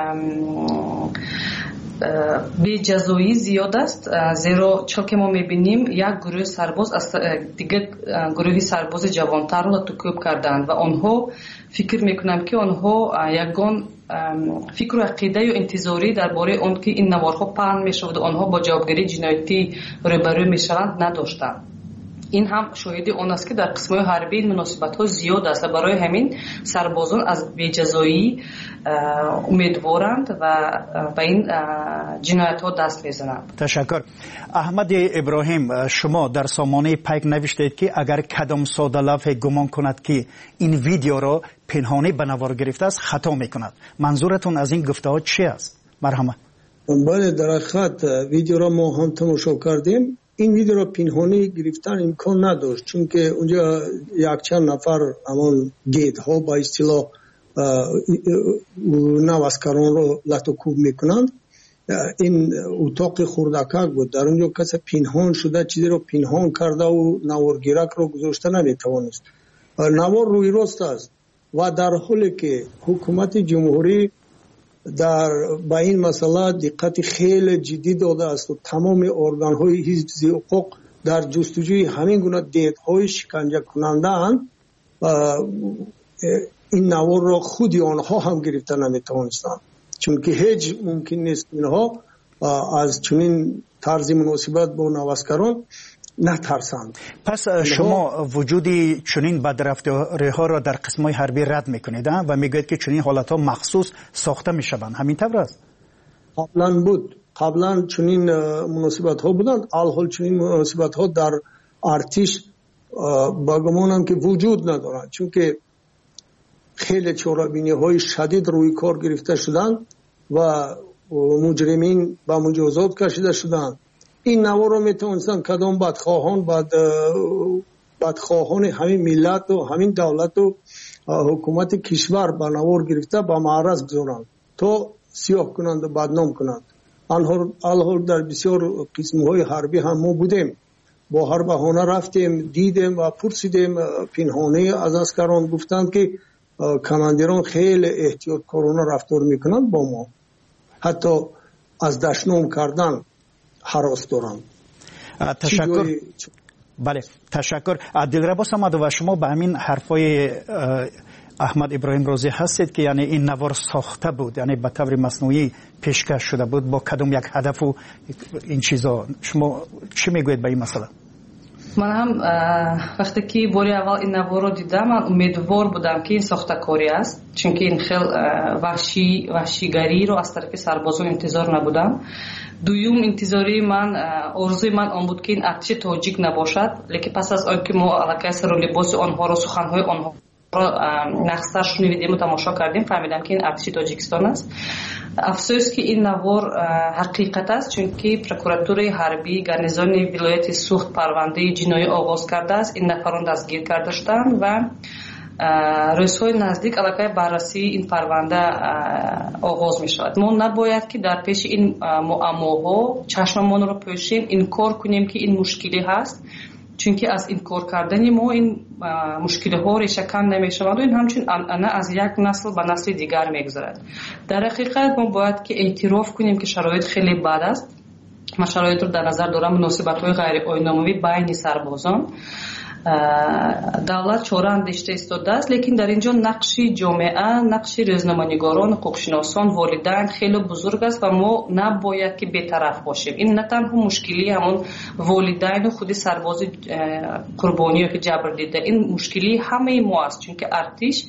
Speaker 2: بی‌جزایی زیاد است، زیرا چون که ما می‌بینیم یک گروه سرباز از دیگه گروهی سرباز جوانتر را تکوب کردند و آنها فکر میکنم که آنها یگان فکر و عقیده و انتظاری درباره اون که این نوارها پهن میشود و آنها با جوابگیری جنایتی روبرو میشوند نداشتند. این هم شاهدی اون است که در قسم‌های حربی مناسبت‌ها زیاد است و برای همین سربازان از بی‌جزایی امیدوارند و به این جنایت‌ها دست می‌زنند.
Speaker 20: تشکر. احمد ابراهیم، شما در سامانه پیک نوشتید که اگر کدام ساده لوح گمان کند که این ویدیو را پنهانی به نوار گرفته است خطا می‌کند. منظورتون از این گفته‌ها چی است؟ مرحبا.
Speaker 9: بله، در حقیقت ویدیو را ما هم تماشا کردیم. این ویدیو را پنهانی گرفتن امکان نداشت، چون که اونجا یک چند نفر همان گیدها با اصطلاح نوسکران رو لطوکوب میکنند. این اتاق خوردکک بود، در اونجا کسی پنهان شده چیزی رو پنهان کرده و نوارگیرک رو گذاشته نمیتوانست. نوار روی راست است و در حالی که حکومت جمهوری با این مسئله دقت خیلی جدی داده است و تمام ارگان های حفظ حقوق در جستجوی همین گونه دیدهای شکنجه کننده اند، این نوار را خودی آنها هم گرفته نمیتوانستند، چون که هیچ ممکن نیست اینها از چنین طرز مناسبت با نوسکران نترسند.
Speaker 20: پس شما وجودی چنین بدرفتاری ها را در قسم‌های حربی رد میکنید و میگوید که چنین حالت ها مخصوص ساخته میشوند، همین طور است؟
Speaker 9: قبلا چنین مناسبت ها بودند، الحال چنین مناسبت ها در ارتش با گمانم که وجود ندارند، چون که خیلی چاره‌بینی های شدید روی کار گرفته شدند و مجرمین به مجازات کشیده شدند. این نوار رو میتونستن کدام بدخواهان همین ملت و همین دولت و حکومت کشور به نوار گرفته به معرض بذارند تا سیاه کنند و بدنام کنند. الحال در بسیار قسم‌های حربی هم ما بودیم، با هر بهانه رفتیم دیدیم و پرسیدیم، پنهانه از اسکران گفتند که کماندیران خیلی احتیاطکارانه رفتار میکنند با ما، حتی از دشنام کردن هراس دارند.
Speaker 20: تشکر. بله تشکر. دلربا صمدو و شما به همین حرفای احمد ابراهیم رازی هستید که یعنی این نوار ساخته بود، یعنی به طور مصنوعی پیشکش شده بود با کدام یک هدف و این چیزا، شما چی میگوید به این مسئله؟
Speaker 2: من هم وقتی که باری اول این نوار رو دیدم من امیدوار بودم که این ساخته‌کاری است، چون که این خیلی وحشیگری رو از طرف سربازان انتظار نبودم. دوم انتظاری من، آرزوی من آن بود که این ارتش تاجیک نباشد، لیکن پس از آنکه ما علاقه سر و لباس آنها را، سخنهای آنها را نقصر شنیدیم و تماشا کردیم، فهمیدم که این ارتش تاجیکستان است. افسوس که این نوار حقیقت است، چون که پروکوراتور حربی گارنیزون ولایت سوخت پرونده جنایی آغاز کرده است. این نفران دستگیر کرده شدند و روزهای نزدیک علاقه بررسی این پرونده آغاز می شود. ما نباید که در پیش این معماها چشممان را پوشیم، این کار کنیم که این مشکلی هست، چون که از این کار کردن ما این مشکل ها ریشه‌کن نمی شود و این همچون انعانه از یک نسل به نسل دیگر می گذرد. در حقیقت ما باید که اعتراف کنیم که شرایط خیلی بد است. ما شرایط رو در نظر دارم، مناسبت های غیر آیین‌ناموی بین سربازان. دولت چاره اندیشته ایستاده است، لیکن در اینجا نقش جامعه، نقش روزنامه‌نگاران، حقوق‌شناسان، والدین خیلی بزرگ است و ما نباید که بی‌طرف باشیم. این نه تنها مشکلی همون والدین و خود سرباز قربانی که جبر دیده، این مشکلی همه ما است، چون که ارتش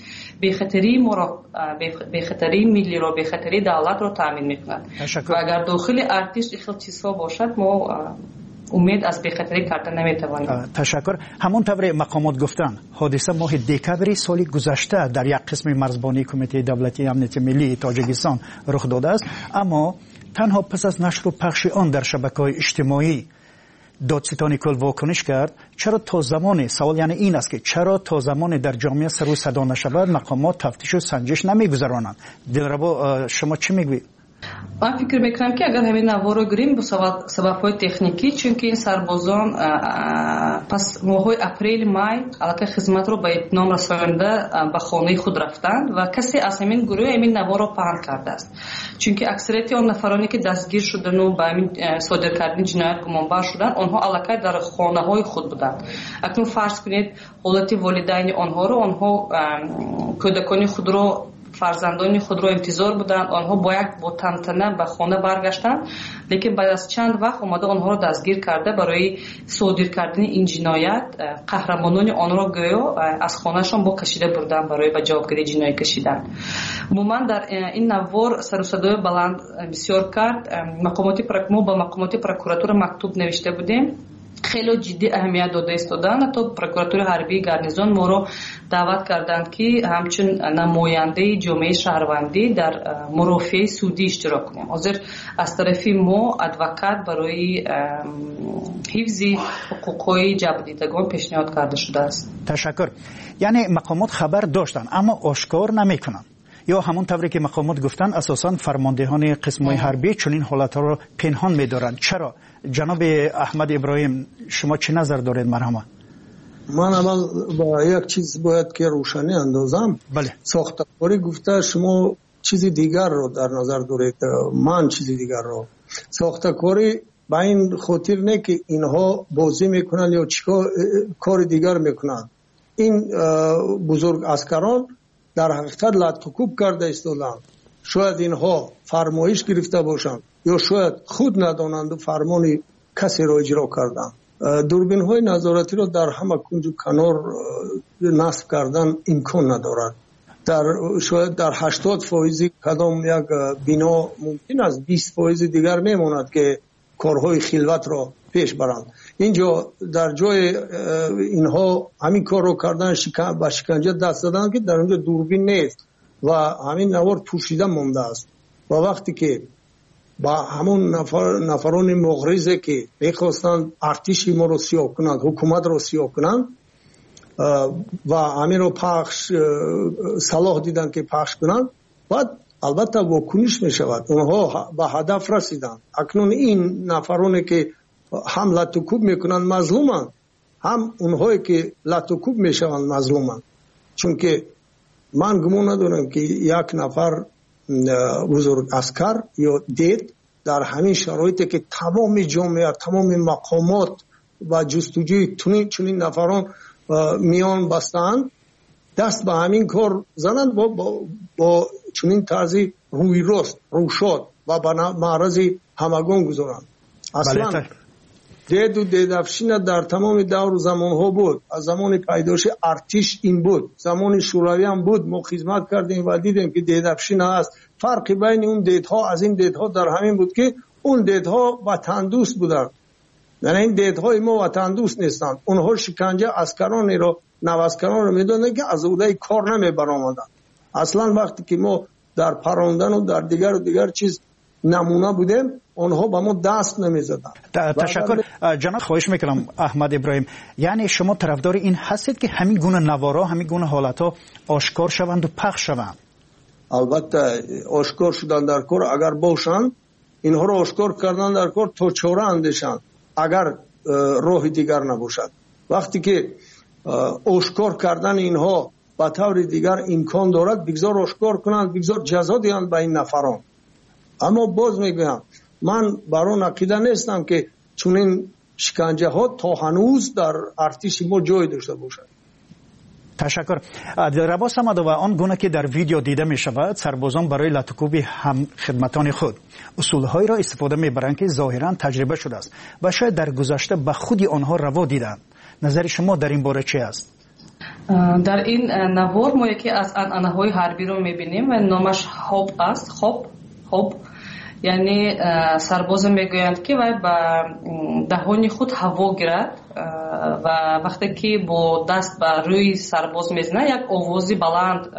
Speaker 2: بخطری ملی را، بخطری دولت را تامین می‌کند و اگر داخل ارتش خیلی چیزها باشد ما امید از بخطری کردن نمیتوانیم.
Speaker 20: تشکر. همونطور مقامات گفتن حادثه ماه دکبر سال گذشته در یک قسم مرزبانی کمیته دولتی امنیت ملی تاجیکستان رخ داده است، اما تنها پس از نشر و پخش آن در شبکه‌های اجتماعی دادستان کل واکنش کرد. چرا تا زمان، سوال یعنی این است که چرا تا زمان در جامعه سر و صدا نشود مقامات تفتیش و سنجش نمیگذرانند؟ دلربا شما چی میگویید؟
Speaker 2: من فکر میکنم که اگر همین نوار رو گیریم با سبب‌های تکنیکی، چون که این سربازان پس ماه‌های اپریل مای علاقه خدمت رو به اتمام رسانده به خانه خود رفتند و کسی از همین گروه همین نوار رو پهن کرده است، چون که اکثریت آن نفرانی که دستگیر شدن و به همین صادر کردن جنایت گمانبر شدند آنها علاقه در خانه‌های خود بودند. اکنون فرض کنید حالت والدین آنها رو، آنها کودکان خود رو، فرزندان خود را انتظار بودند، آنها با تنتنه به خانه برگشتند، لیکن بعد از چند وقت اومده آنها را دستگیر کرده برای صادر کردن این جنایت. قهرمانان آن را گویا از خانهشان با کشیده بردن برای به جوابگیری جنایی کشیدن. عموما در این نوار سر و صدای بلند بسیار کرد. ما با مقامات پروکوراتور مکتوب نوشته بودیم، خیلی جدی اهمیت داده ایستادن. تا پروکوراتور حربی گارنیزون ما رو دعوت کردند که همچون نماینده جامعه شهروندی در مرافعه سودی اشتراک کنیم. حاضر از طرف ما ادوکات برای حفظ حقوق‌های جبردیدگان پیشنهاد کرده شده است.
Speaker 20: تشکر. یعنی مقامات خبر داشتن اما آشکار نمیکنن. یا همون طوری که مقامات گفتن اساسا فرماندهان قسم‌های حربی چنین حالت‌ها رو پنهان می‌دارند. چرا جناب احمد ابراهیم شما چه نظر دارید مرحبا؟
Speaker 9: من اول با یک چیز باید که روشنی اندازم.
Speaker 20: بله.
Speaker 9: ساختاری گفته شما چیزی دیگر رو در نظر دارید، من چیزی دیگر رو. ساختکاری با این خاطر نه که اینها بازی میکنن یا کار دیگر میکنن. این بزرگ اسکران در حقیقت لطکوب کرده ایستادند. شاید اینها فرمایش گرفته باشند یا شاید خود ندانند و فرمان کسی را اجرا کردند. دوربین های نظارتی را در همه کنج و کنار نصب کردن امکان ندارد. شاید در 80% کدام یک بنا ممکن است 20% دیگر میماند که کارهای خلوت را پیش برند. اینجا در جای اینها همین کار رو کردن با شکنجه دست دادن که در اونجا دوربین نیست و همین نوار پوشیده مانده است و وقتی که با همون نفران مغرضه که میخواستند ارتش ما رو سیاه کنند، حکومت رو سیاه کنند و همین رو پخش صلاح دیدن که پخش کنند، بعد البته واکنش می شود. اونها به هدف رسیدن. اکنون این نفرانی که هم لطوکوب میکنند مظلومند، هم اونهایی که لطوکوب میشوند مظلومند. چون که من گمان ندارم که یک نفر بزرگ اسکر یا دید در همین شرایطی که تمام جامعه، تمام مقامات و جستجوی چنین نفران میان بستند، دست به همین کار زنند با چنین طرزی روی راست، روشاد و به معرض همگان گذارند. اصلا دید و دیدافشین در تمام دور زمان ها بود. از زمان پیدایش ارتش این بود، زمان شوروی هم بود. ما خدمت کردیم و دیدیم که دیدافشین هست. فرق بین اون دیدها از این دیدها در همین بود که اون دیدها وطن دوست بودند. یعنی این دیدهای ما وطن دوست نیستند. اونها شکنجه اسکرانی رو، نواسکران رو میدونن که از اوده کار نمی برآمدند. اصلا وقتی که ما در پراندن و در دیگر چیز نمونه بودیم، اونها با ما دست نمیزدن.
Speaker 20: تشکر جناب. خواهش میکنم احمد ابراهیم، یعنی شما طرفدار این هستید که همین گونه نوارا، همین گونه حالتها آشکار شوند و پخش شوند؟
Speaker 9: البته آشکار شدن در کار اگر باشند، اینها رو آشکار کردن در کار تا چاره اندیشند اگر راه دیگر نباشد. وقتی که آشکار کردن اینها به طور دیگر امکان دارد، بگذار آشکار کنند، بگذار جزا دهند به این نفران. اما باز میگویم من برای عقیده نیستم که چون این شکنجه ها تا هنوز در ارتش ما جای داشته باشد.
Speaker 20: تشکر. رواس آمده و آن گونه که در ویدیو دیده می شود، سربازان برای لطوکوب هم خدمتان خود اصولهایی را استفاده می برند که ظاهرا تجربه شده است و شاید در گذشته به خودی آنها روا دیدند. نظر شما در این باره چی است؟
Speaker 2: در این نوار ما یکی از انعنه‌های حربی رو می بینیم و نامش خوب است. خوب یعنی سرباز میگویند که وای با دهان خود هوا گیرد و وقتی که با دست بر روی سرباز میزنه یک آوازی بلند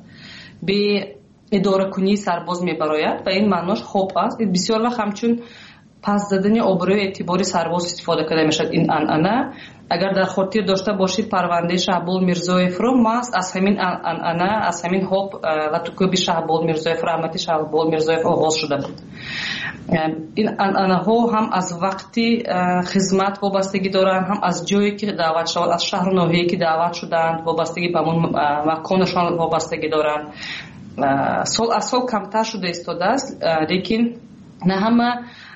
Speaker 2: به اداره کنی سرباز میبراید و این معناش خوب است. بسیار وقت همچون پس زدن آبروی اعتباری سرباز استفاده کرده میشد. این انعنه اگر در خاطر داشته باشید پرونده شهبال میرزایف رو ماست از همین انعنه، از همین خوب لطوکوب شهبال میرزایف، رحمت شهبال میرزایف آغاز شده بود. این انعنه ها هم از وقتی خدمت وابستگی دارند، هم از جایی که دعوت شد، از شهر و ناحیه‌ای که دعوت شدند وابستگی به اون مکانشان وابستگی دارند. سال از سال کمتر شده ایستاده است، لیکن نه همه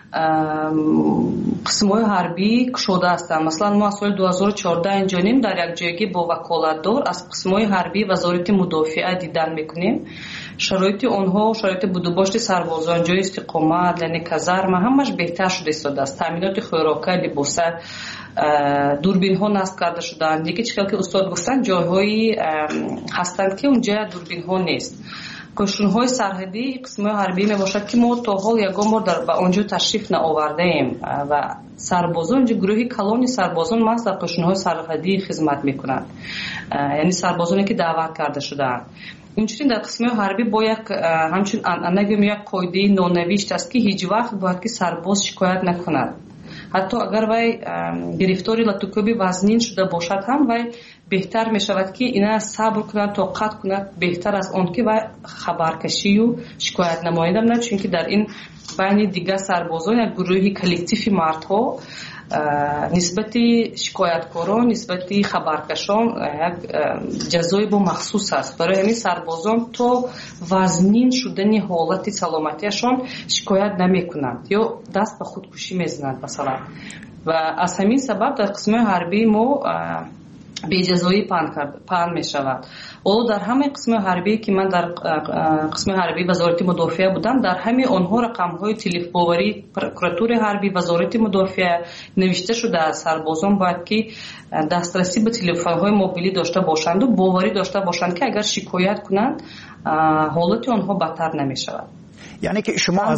Speaker 2: قسم‌های حربی کشوده هستند. مثلا ما سال 2014 انجامیم در یک جایی با وکالتدار از قسم‌های حربی وزارت مدافعه دیدن میکنیم. شرایط آنها، شرایط بودوباشت سربازان، جای استقامت، یعنی کازارما همش بهتر شده ایستاده است. تامینات خوراکی، لباس، دوربین ها نصب کرده شدند. دیگه چیزی که استاد گفتن جاهایی هستند که اونجا دوربین ها نیست. کشتارهای سرحدی قسم‌های حربی می باشد که ما تا حال یگان بار در آنجا تشریف نآورده ایم و سربازان اینجا گروهی کلان سربازان ما در کشتارهای سرحدی خدمت میکنند، یعنی سربازانی که دعوت کرده شدند. اینجوری در قسم‌های حربی با یک همچون انعنه یک قاعده نانوشته است که هیچ وقت باید که سرباز شکایت نکند. حتی اگر وی گرفتاری لطوکوبی وزنین شده باشد هم وی بهتر می شود که اینا صبر کند طاقت کند بهتر از اون که وی خبرکشی و شکایت نمایید نه، چون که در این بین دیگه سربازان یک گروهی کلکتیفی مردها نسبتی شکایتکاران نسبتی خبرکشان یک جزای با مخصوص است. برای همین سربازان تو وزنین شدن حالت سلامتیشان شکایت نمی کنند یا دست به خودکشی می زنند مثلا. و از همین سبب در قسم حربی ما بی‌جزایی پهن می شود. او در همه قسم حربی که من در قسم حربی وزارت مدافعه بودم، در همه آنها رقم‌های تلفن‌آوری پروکراتور حربی وزارت مدافعه نوشته شده است سربازان باید که دسترسی به تلفن‌های موبیلی داشته باشند و باوری داشته باشند که اگر شکایت کنند حالت آنها بدتر نمی شود.
Speaker 20: یعنی که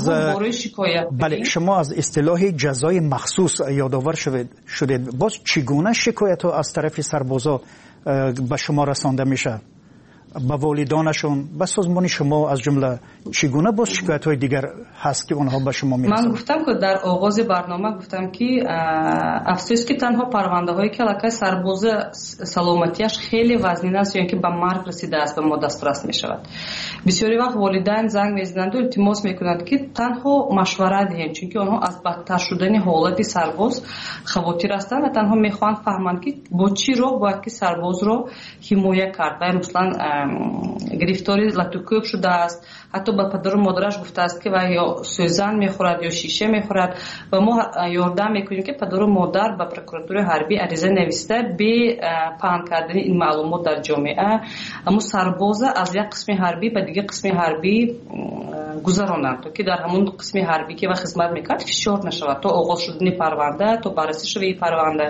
Speaker 20: شما از اصطلاح جزای مخصوص یادآور شدید. باز چگونه شکایت ها از طرف سربازا به شما رسانده میشه؟ به والدانشون، به سازمان شما از جمله چگونه باز شکایت های دیگر هست که اونها به شما میرسند؟
Speaker 2: من گفتم که در آغاز برنامه گفتم که افسوس که تنها پرونده هایی که علاقه سرباز سلامتیش خیلی وزنین است یا که به مرگ رسیده است به ما دسترس می شود. بسیاری وقت والدین زنگ میزنند و التماس میکنند که تنها مشوره دهیم، چون که آنها از بدتر شدن حالت سرباز خواطر هستند و تنها میخواهند فهمند که با چی راه باید که سرباز رو حمایت کرد. و مثلا گرفتاری لطوکوب شده است، حتی به پدر و مادرش گفته است که یا سوزن میخورد یا شیشه میخورد و ما یاردم میکنیم که پدر و مادر به پروکراتور حربی عریضه نوشته به پهن کردن این معلومات در جامعه، اما سرباز از یک قسم حربی به دیگه قسم حربی گذرانند تا که در همون قسم حربی که و خدمت میکرد فشار نشود تا آغاز شدن پرونده تا بررسی شوی پرونده.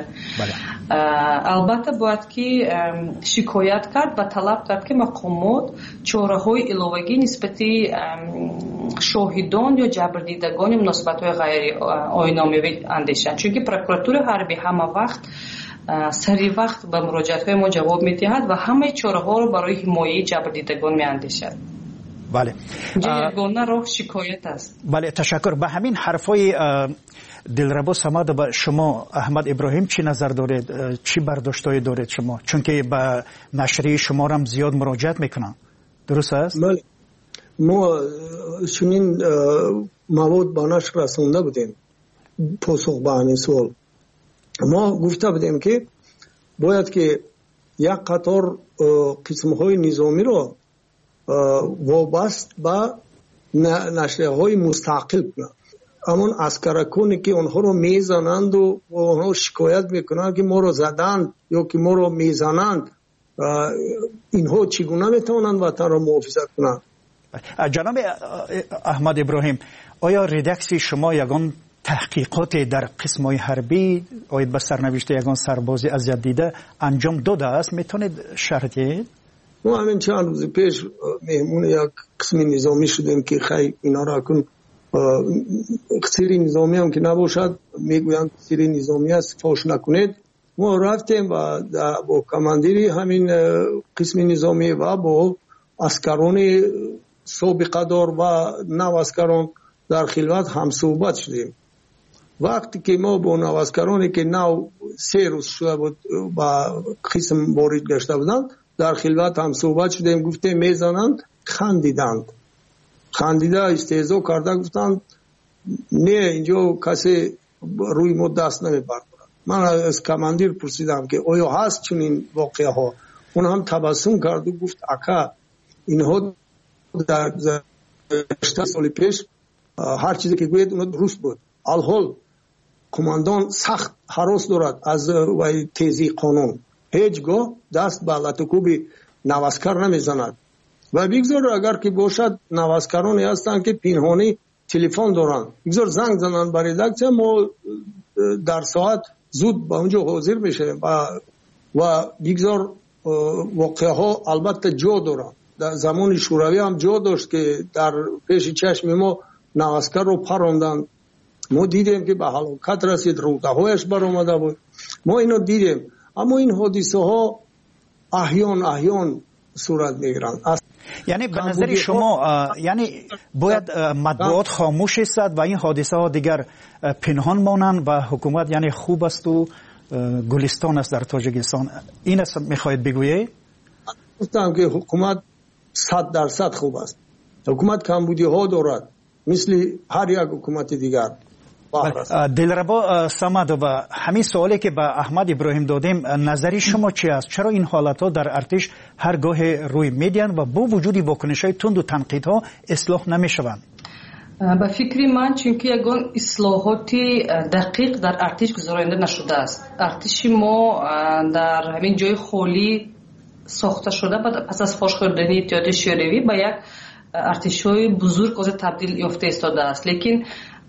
Speaker 2: البته باید که شکایت کرد و طلب کرد که مقامات چاره‌های علاوه‌ای نسبتی شاهدان یا جبردیدگان مناسبت‌های غیر آیین‌نامه‌ای اندیشند، چون که پروکراتور حربی همه وقت سری وقت به مراجعات‌های ما جواب می‌دهد و همه چاره‌ها رو برای حمایت جبردیدگان می‌اندیشد.
Speaker 20: بله.
Speaker 2: یگانه راه شکایت است.
Speaker 20: بله، تشکر. به همین حرفای دلربا سماد به شما احمد ابراهیم چی نظر دارید؟ چی برداشتایی دارید شما؟ چون که به نشریه شما هم زیاد مراجعت میکنن، درست است؟
Speaker 9: بله، ما چنین مواد به نشر رسونده بودیم. پاسخ به این سوال ما گفته بودیم که باید که یک قطار قسم‌های نظامی رو وابست به نشریه های مستقل کنند. همون عسکرکانی که اونها رو میزنند و اونها شکایت میکنند که ما رو زدند یا که ما رو میزنند، اینها چگونه میتونند وطن رو محافظت کنند؟
Speaker 20: جناب احمد ابراهیم، آیا ریدکس شما یگان تحقیقات در قسم‌های حربی آید به سرنوشت یگان سربازی اذیت دیده انجام داده است؟ میتونید شرح دهید؟
Speaker 9: ما همین چند روز پیش مهمون یک قسم نظامی شدیم که خیلی اینا را کن سری نظامی هم که نباشد میگویند سری نظامی است فاش نکنید. ما رفتیم و با کماندیری همین قسم نظامی و با اسکران سابقه دار و نو اسکران در خلوت هم صحبت شدیم. وقتی که ما با نو اسکرانی که نو 3 روز شده بود با قسم وارد گشته بودند در خلوت هم صحبت شدیم، گفتیم میزنند، خندیده استهزا کرده گفتند نه اینجا کسی روی ما دست نمیبرد. من از کماندیر پرسیدم که آیا هست چنین واقعه ها؟ اون هم تبسم کرد و گفت اکا اینها در 8 سال پیش هر چیزی که گوید اون درست بود. الحال کماندان سخت هراس دارد از تیزی قانون، هیچگاه دست به لطوکوبی نواسکر نمیزند و بگذار اگر که باشد نواسکرانی هستند که پنهانی تلفن دارند، بگذار زنگ زنند برای ردکسیون، ما در ساعت زود به اونجا حاضر میشیم و بگذار واقعه ها البته جا دارند. در زمان شوروی هم جا داشت که در پیش چشم ما نواسکر رو پراندن، ما دیدیم که به هلاکت رسید، روده هایش بر آمده بود، ما اینو دیدیم. اما این حادثه ها احیان صورت میگیرند.
Speaker 20: یعنی به نظر شما یعنی باید مطبوعات خاموش است و این حادثه ها دیگر پنهان مانند و حکومت یعنی خوب است و گلستان است در تاجیکستان، این است میخواید بگویید؟
Speaker 9: گفتم که حکومت 100% خوب است. حکومت کمبودی ها دارد مثل هر یک حکومت دیگر.
Speaker 20: دلربا صمد و همین سوالی که به احمد ابراهیم دادیم نظری شما چی است؟ چرا این حالت ها در ارتش هرگاه روی میدین و با وجود واکنش های تند و تنقیدها اصلاح نمی شوند؟
Speaker 2: به فکر من چونکه یگان اصلاحاتی دقیق در ارتش گذرانده نشده است. ارتش ما در همین جای خالی ساخته شده پس از فاش خوردنی اتحاد شوروی به یک ارتش‌های بزرگ از تبدیل یافته ایستاده است. لیکن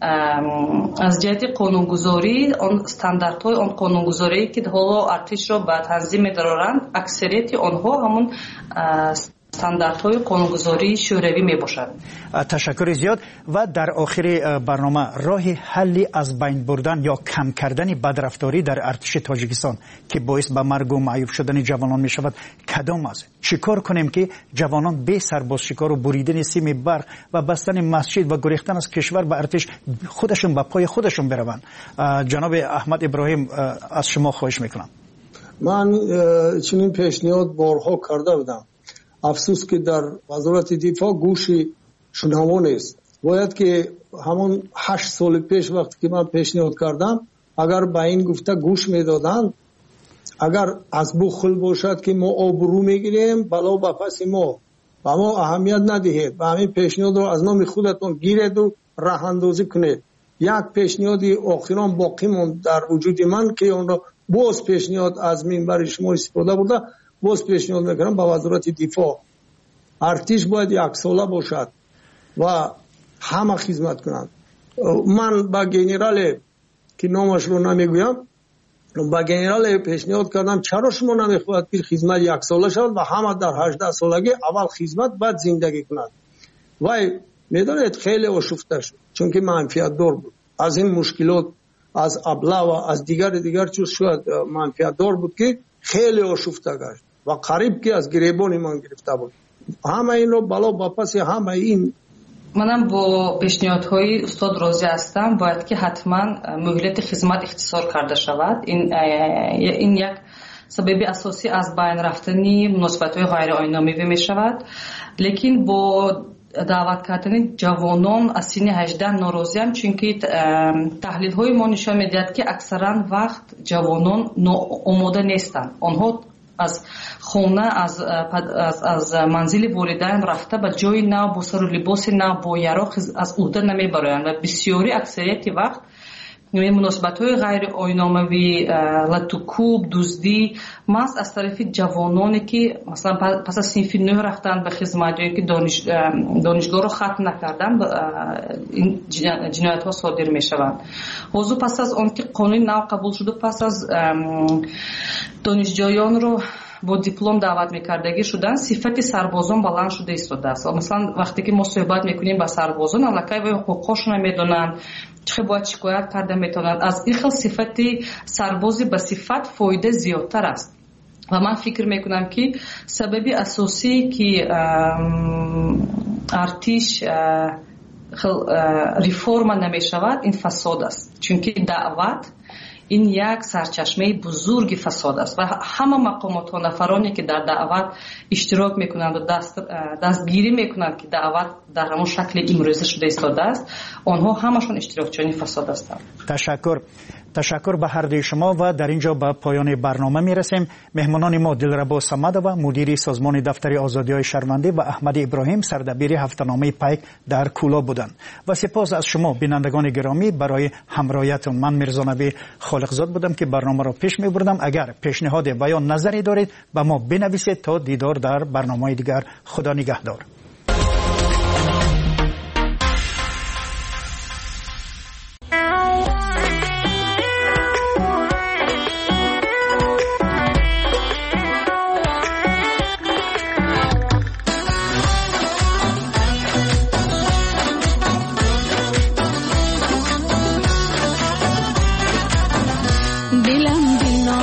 Speaker 2: از جهت قانونگذاری آن استانداردهای آن قانونگذاری که حالا ارتش را به تنظیم می‌دارند اکثریت آنها همون استانداردهای قانونگذاری شوروی میباشد.
Speaker 20: تشکر زیاد. و در آخر برنامه راه حلی از بین بردن یا کم کردن بدرفتاری در ارتش تاجیکستان که باعث به مرگ و معیوب شدن جوانان می شود کدام است؟ چیکار کنیم که جوانان بی سرباز شکار و بریدن سیم برق و بستن مسجد و گریختن از کشور به ارتش خودشون به پای خودشون بروند؟ جناب احمد ابراهیم از شما خواهش میکنم.
Speaker 9: من چنین پیشنهاد بارها کرده بودم. افسوس که در وزارت دفاع گوش شنوا نیست. باید که همون 8 سال پیش وقتی که من پیشنهاد کردم اگر به این گفته گوش میدادن، اگر از بخل باشد که ما آبرو میگیریم بلا به پس ما و ما اهمیت ندهید و همین پیشنهاد رو از نام خودتون گیرید و راه اندازی کنید. یک پیشنهاد آخران باقی موند در وجود من که اون رو باز پیشنهاد از منبر شما استفاده بوده، باز پیشنهاد میکنم به وزارت دفاع. ارتش باید یک ساله باشد و همه خدمت کنند. من با گنرال که نامش رو نمیگویم با گنرال پیشنهاد کردم چرا شما نمیخواهید که خدمت یک ساله شد و همه در 18 سالگی اول خدمت بعد زندگی کنند. وای میدونید خیلی آشفته شد چون که منفعت دار بود. از این مشکلات از ابلا و از دیگر چیز شد منفعت دار بود که خیلی آشفته گشت و قریب که از گریبان من گرفته بود. همه این رو بلا با پس همه این.
Speaker 2: منم با پیشنهادهای استاد راضی هستم. باید که حتما مهلت خدمت اختصار کرده شود. این یک سبب اساسی از بین رفتنی مناسبت‌های غیر آیین‌نامه‌ای می شود. لیکن با دعوت کردن جوانان از سن 18 ناراضیم چون که تحلیل‌های ما نشان می‌دهد که اکثرا وقت جوانان آماده نیستند. آنها از خونه از منزل والدین رفته به جای نو با سر و لباس نو با یراق از عهده نمیبرند و بسیاری اکثریت وقت مناسبت‌های غیر آیین‌نامه‌ای لطوکوب دزدی ماست از طرف جوانانی که مثلا پس از صنف 9 رفتن به خدمت که دانشگاه رو ختم نکردن این جنایت‌ها صادر می‌شوند. حضور پس از آن که قانون نو قبول شده پس از دانشجویان رو با دیپلم دعوت میکردگی شدن صفت سربازان بلند شده ایستاده است. مثلا وقتی که ما صحبت میکنیم با سربازان الکی به حقوقشون نمیدونن، چه باید شکایت کرده میتونن. از این خیلی صفت سربازی به صفت فایده زیادتر است و من فکر میکنم که سبب اساسی که ارتش ریفورم نمیشود این فساد است، چون که دعوت این یک سرچشمه بزرگ فساد است و همه مقامات و نفرانی که در دعوت اشتراک میکنند و دستگیری میکنند که دعوت در همون شکل امروزه شده ایستاده است، آنها همشون اشتراکچی فساد هستند.
Speaker 20: تشکر به هر دوی شما و در اینجا به پایان برنامه میرسیم. مهمانان ما دلربا صمد و مدیر سازمان دفتر آزادی‌های شهروندی و احمد ابراهیم سردبیر هفته‌نامه پیک در کولا بودند و سپاس از شما بینندگان گرامی برای همراهیتون. من میرزا نبی خالقزاد بودم که برنامه را پیش میبردم. اگر پیشنهاد و یا نظری دارید به ما بنویسید. تا دیدار در برنامه دیگر، خدا نگهدار.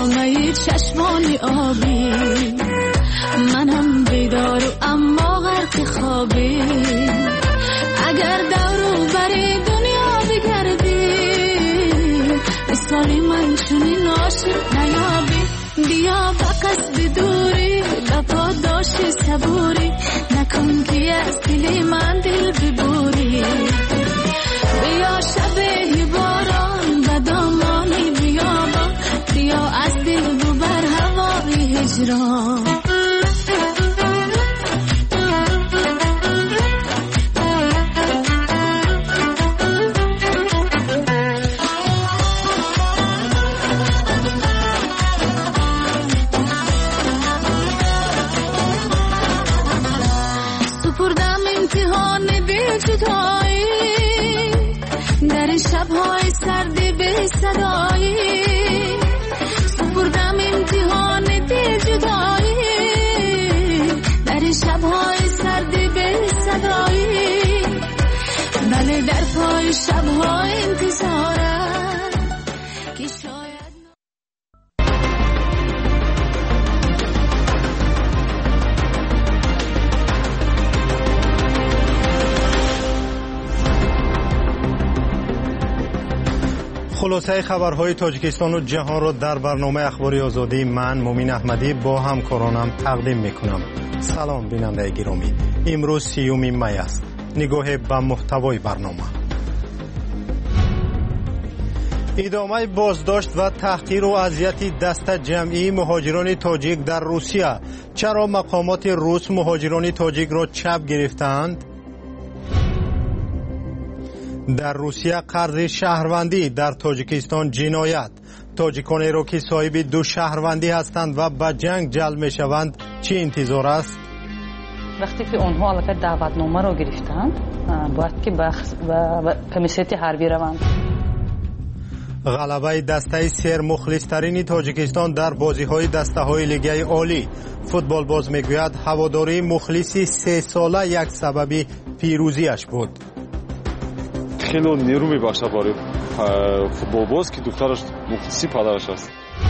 Speaker 22: چشمانی آبی منم بیدار اما غرق خوابی اگر دورو بری دنیا بگردی مثالی من چونی عاشق نیابی بیا با قصد دوری لپا داشتی صبوری نکن که از دل من دل ببوری بیا شب باران و دامانی بیابان بیا از دل ببر هوای هجران در شب‌های سردی به صدایی سپردم امتحان دل جدایی در شب‌های سردی به صدایی بله در پای شب‌های انتظارم که شاید
Speaker 1: خلاصه خبرهای تاجیکستان و جهان را در برنامه اخباری آزادی من مومین احمدی با همکارانم تقدیم میکنم. سلام بیننده گرامی، امروز 30 می است. نگاه به محتوای برنامه. ادامه بازداشت و تحقیر و اذیت دست جمعی مهاجران تاجیک در روسیه. چرا مقامات روس مهاجران تاجیک را چپ گرفتند؟ در روسیه قرض شهروندی، در تاجیکستان جنایت. تاجیکانی را که صاحب 2 شهروندی هستند و به جنگ جلب می شوند چه انتظار است؟
Speaker 2: وقتی که آنها البته دعوتنامه را گرفتند باید که به کمیسیت حربی روند.
Speaker 1: غلبه دسته سر مخلص‌ترین تاجیکستان در بازی‌های دسته‌های لیگ عالی. فوتبال باز میگوید هواداری مخلصی 3 ساله یک سبب پیروزیش بود.
Speaker 3: خیلی نیرو میبخشه برای فوتبال باز که دخترش مخلصی پدرش است.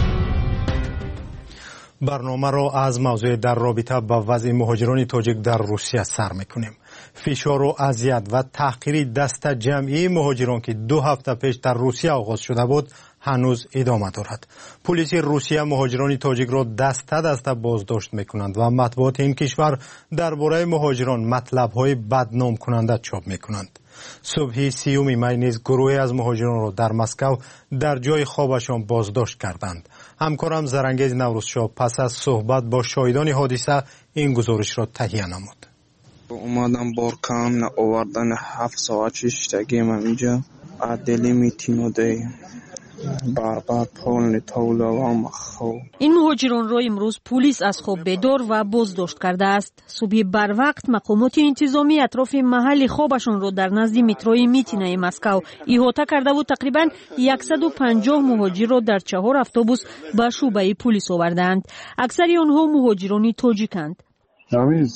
Speaker 1: برنامه را از موضوع در رابطه با وضع مهاجران تاجیک در روسیه سر میکنیم. فشار و اذیت و تحقیر دست جمعی مهاجران که 2 هفته پیش در روسیه آغاز شده بود هنوز ادامه دارد. پلیس روسیه مهاجران تاجیک را دسته بازداشت میکنند و مطبوعات این کشور درباره مهاجران مطلب‌های بدنام کننده چاپ میکنند. صبح 30 می نیز گروهی از مهاجران را در مسکو در جای خوابشان بازداشت کردند. همکارم زرنگیز نوروزشاه پس از صحبت با شاهدان حادثه این گزارش را تهیه نمود.
Speaker 10: اومدم بارکم نه آوردن 7 ساعت شیشتگی من اینجا عدلی میتینوده بار پول تولا و مخو.
Speaker 5: این مهاجران را امروز پلیس از خواب بیدار و بازداشت کرده است. صبح بر وقت مقامات انتظامی اطراف محل خوابشان را در نزد متروی میتینه مسکو احاطه کرده و تقریبا 150 مهاجر را در 4 اتوبوس به شعبه پلیس آوردند. اکثر آنها مهاجران تاجیکند.
Speaker 12: همین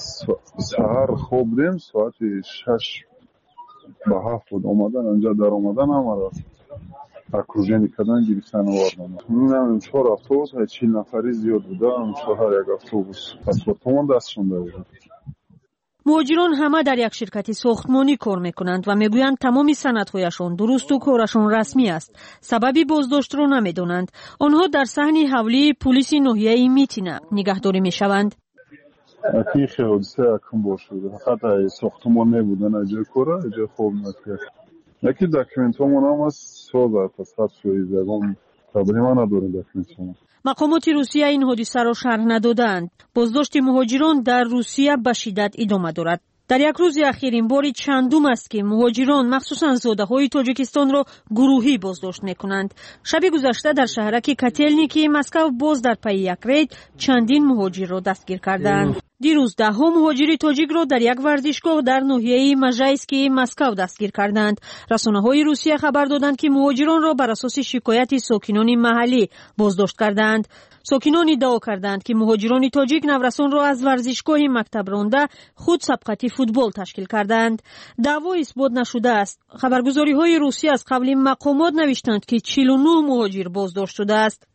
Speaker 12: سحر خواب بودیم ساعت 6 به 7 بود اومدن اینجا در اومدن همه окружение کردن گرفتن آوردن. من 4 اتوبوس 40 نفری زیاد بودن، 4 یک اتوبوس پاسپورتمون دستشون داشت.
Speaker 5: مهاجران همه در یک شرکت ساختمانی کار میکنند و میگویند تمام سندهایشان درست و کارشان رسمی است. سببی بازداشت را نمیدانند. آنها در صحن حولی پلیس ناحیه میتینه نگهداری میشوند.
Speaker 12: تیخ حادثه کم باشه. فقط ساختمان نبودن اجازه کاره اجازه خوب نکرد. یکی داکیومنتمون هم از سوزه تصفیه شده. اون پروبلم نداریم داکیومنتمون.
Speaker 5: مقامات روسیه این حادثه را شرح ندادند. بازداشت مهاجران در روسیه به شدت ادامه دارد. در یک روز اخیر این باری چندم است که مهاجران مخصوصا زاده‌های تاجیکستان را گروهی بازداشت می‌کنند. شب گذشته در شهرک کاتلنیکی مسکو باز در پی یک رید چندین مهاجر را دستگیر کردند. دیروز 10 مهاجر تاجیک را در یک ورزشگاه در ناحیه مژایسکی مسکو دستگیر کردند. رسانه‌های روسیه خبر دادند که مهاجران را بر اساس شکایت ساکنان محلی بازداشت کردند. ساکنان ادعا کردند که مهاجران تاجیک نورسان را از ورزشگاه مکتب رانده خود سبقت فوتبال تشکیل کردند. دعوا اثبات نشده است. خبرگزاری‌های روسیه از قبل مقامات نوشتند که 49 مهاجر بازداشت شده است.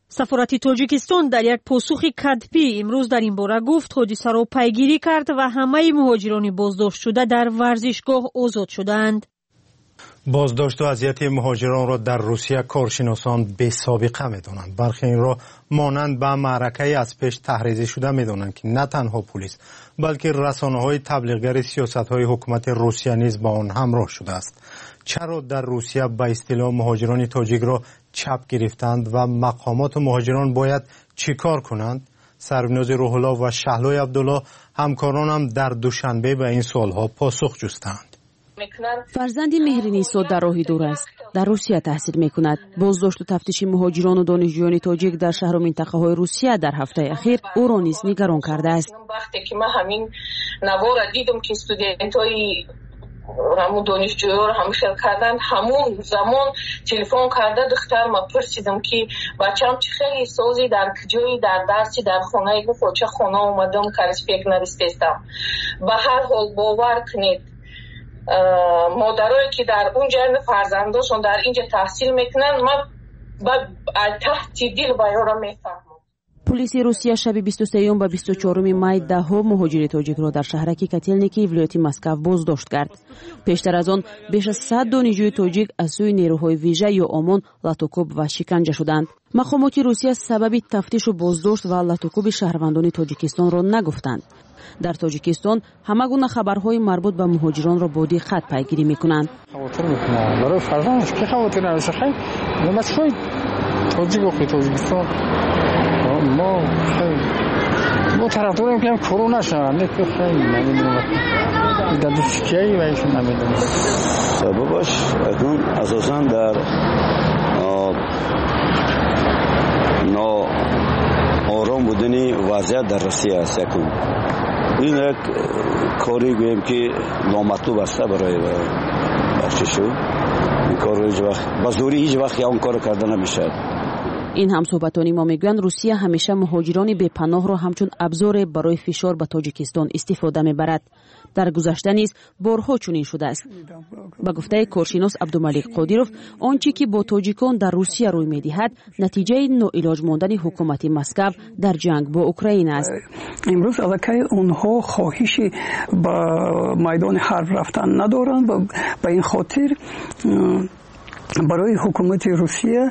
Speaker 5: سفارت تاجیکستان در یک پاسخ کتبی امروز در این باره گفت حادثه را پیگیری کرد و همه مهاجران بازداشت شده در ورزشگاه آزاد شدند.
Speaker 1: بازداشت و اذیت مهاجران را در روسیه کارشناسان بی سابقه می‌دانند. برخی این را مانند به معرکه از پیش تحریزی شده می‌دانند که نه تنها پلیس بلکه رسانه‌های تبلیغگر سیاست‌های حکومت روسیه نیز با آن همراه شده است. چرا در روسیه به اصطلاح مهاجران تاجیک را چپ گرفتند و مقامات مهاجران باید چیکار کنند؟ سربناز روح الله و شهلای عبدالله همکارانم در دوشنبه به این سوالها پاسخ جستند.
Speaker 14: فرزند مهرنیسا در راهی دور است. در روسیه تحصیل میکند. بازداشت و تفتیش مهاجران و دانشجویان تاجیک در شهر و منطقه های روسیه در هفته اخیر او را نیز نگران کرده است.
Speaker 15: وقتی که من همین نوار دیدم که استودنتای همون دانشجویان رو همشل کردن، همون زمان تلفن کرده دختر ما پرسیدم که بچه‌م چه خیلی سازی در کجایی در درسی در خانه گفت چه خانه اومدم کارسپیک نوشتم. به هر حال باور کنید مادرایی که در اونجا فرزنداشون در اینجا تحصیل میکنن من تحت دل بیارم میفهمم.
Speaker 14: پلیس روسیه شب 23 و 24 می ده‌ها مهاجر تاجیک را در شهرک کاتلنیکی ولایت مسکو بازداشت کرد. پیشتر از آن بیش از 100 دانشجوی تاجیک از سوی نیروهای ویژه یا آمون لاتوکوب و شکنجه شدند. مقامات روسیه سبب تفتیش و بازداشت و لاتوکوب شهروندان تاجیکستان را نگفتند. در تاجیکستان همه گونه خبرهای مربوط به مهاجران را با دقت پیگیری میکنند.
Speaker 16: برای فرزندش که خاطر نداشته خیلی مسئله تاجیک و تاجیکستان ما طرفداریم که هم کرونا شدن نه که خیلی نمیدونم در دوشکی و ایشون نمیدونم
Speaker 24: سببش اکنون اساسا در آرام بودنی وضعیت در روسیه است. اکنون این یک کاری گویم که نامطلوب است برای بخششو. این کار هیچ وقت با زوری هیچ وقت اون کار کرده نمیشه.
Speaker 14: این همصحبتانی ما میگویند روسیه همیشه مهاجران بی‌پناه را همچون ابزار برای فشار به تاجیکستان استفاده میبرد. در گذشته نیز بارها چنین شده است. با گفته کارشناس عبدالملیک قادیروف آنچه که با تاجیکان در روسیه روی میدهد نتیجه ناعلاج ماندن حکومت مسکو در جنگ با اوکراین است.
Speaker 11: امروز البته اونها خواهش با میدان حرب رفتن ندارند و به این خاطر برای حکومت روسیه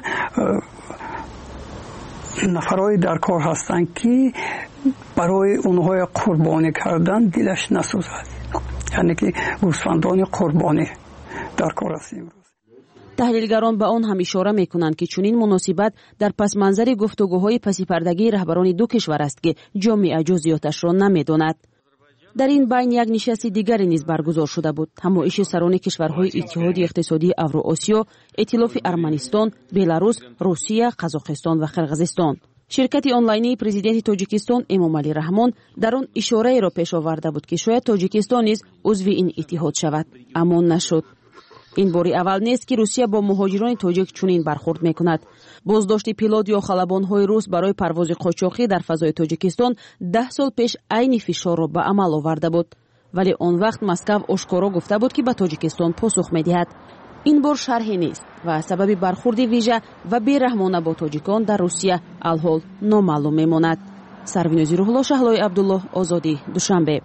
Speaker 11: نفرای در کار هستند که برای اونها قربانی کردن دلش نسوزد. یعنی که گوسفندان قربانی در کار است امروز.
Speaker 14: تحلیلگران به آن هم اشاره میکنند که چنین مناسبت در پس منظر گفتگوهای پسی پردگی رهبران دو کشور است که جامعه جزئیاتش را نمیداند. در این بین یک نشست دیگری نیز برگزار شده بود. همایش سران کشورهای اتحاد اقتصادی اوراسیا، ائتلاف ارمنستان، بلاروس، روسیه، قزاقستان و قرقیزستان. شرکت آنلاینی پرزیدنت تاجیکستان امامعلی رحمان در آن اشاره را پیش آورده بود که شاید تاجیکستان نیز عضو این اتحاد شود، اما نشد. این باری اول نیست که روسیه با مهاجران تاجیک چنین برخورد میکند. بازداشت پیلوت یا خلبان‌های روس برای پرواز قاچاقی در فضای تاجیکستان 10 سال پیش عین فشار را به عمل آورده بود، ولی آن وقت مسکو آشکارا گفته بود که به تاجیکستان پاسخ می‌دهد. این بار شرحی نیست و سبب برخورد ویژه و بی‌رحمانه با تاجیکان در روسیه الحال نامعلوم میماند. سربنازی روح الله، شهلای عبدالله، آزادی، دوشنبه.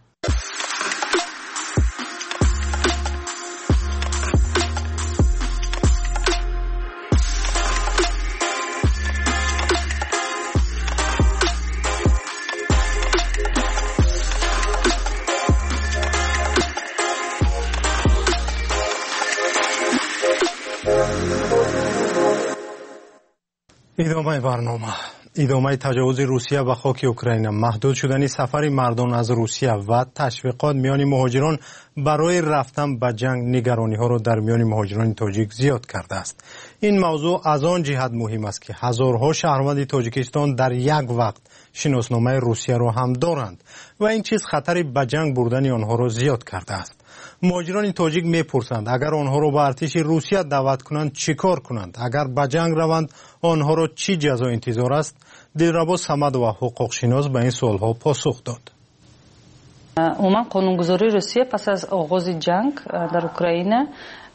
Speaker 1: ادامه برنامه. ادامه تجاوز روسیه به خاک اوکراین، محدود شدن سفر مردان از روسیه و تشویقات میان مهاجران برای رفتن به جنگ نگرانی ها را در میان مهاجران تاجیک زیاد کرده است. این موضوع از آن جهت مهم است که هزارها شهروند تاجیکستان در یک وقت شناسنامه روسیه را هم دارند و این چیز خطر به جنگ بردن آنها را زیاد کرده است. مهاجران تاجیک میپرسند اگر آنها را به ارتش روسیه دعوت کنند چیکار کنند؟ اگر به جنگ روند آنها را چی جزا انتظار است؟ دلربا صمد و حقوق شناس به این سوالها پاسخ داد.
Speaker 2: عموما قانونگذاری روسیه پس از آغاز جنگ در اوکراین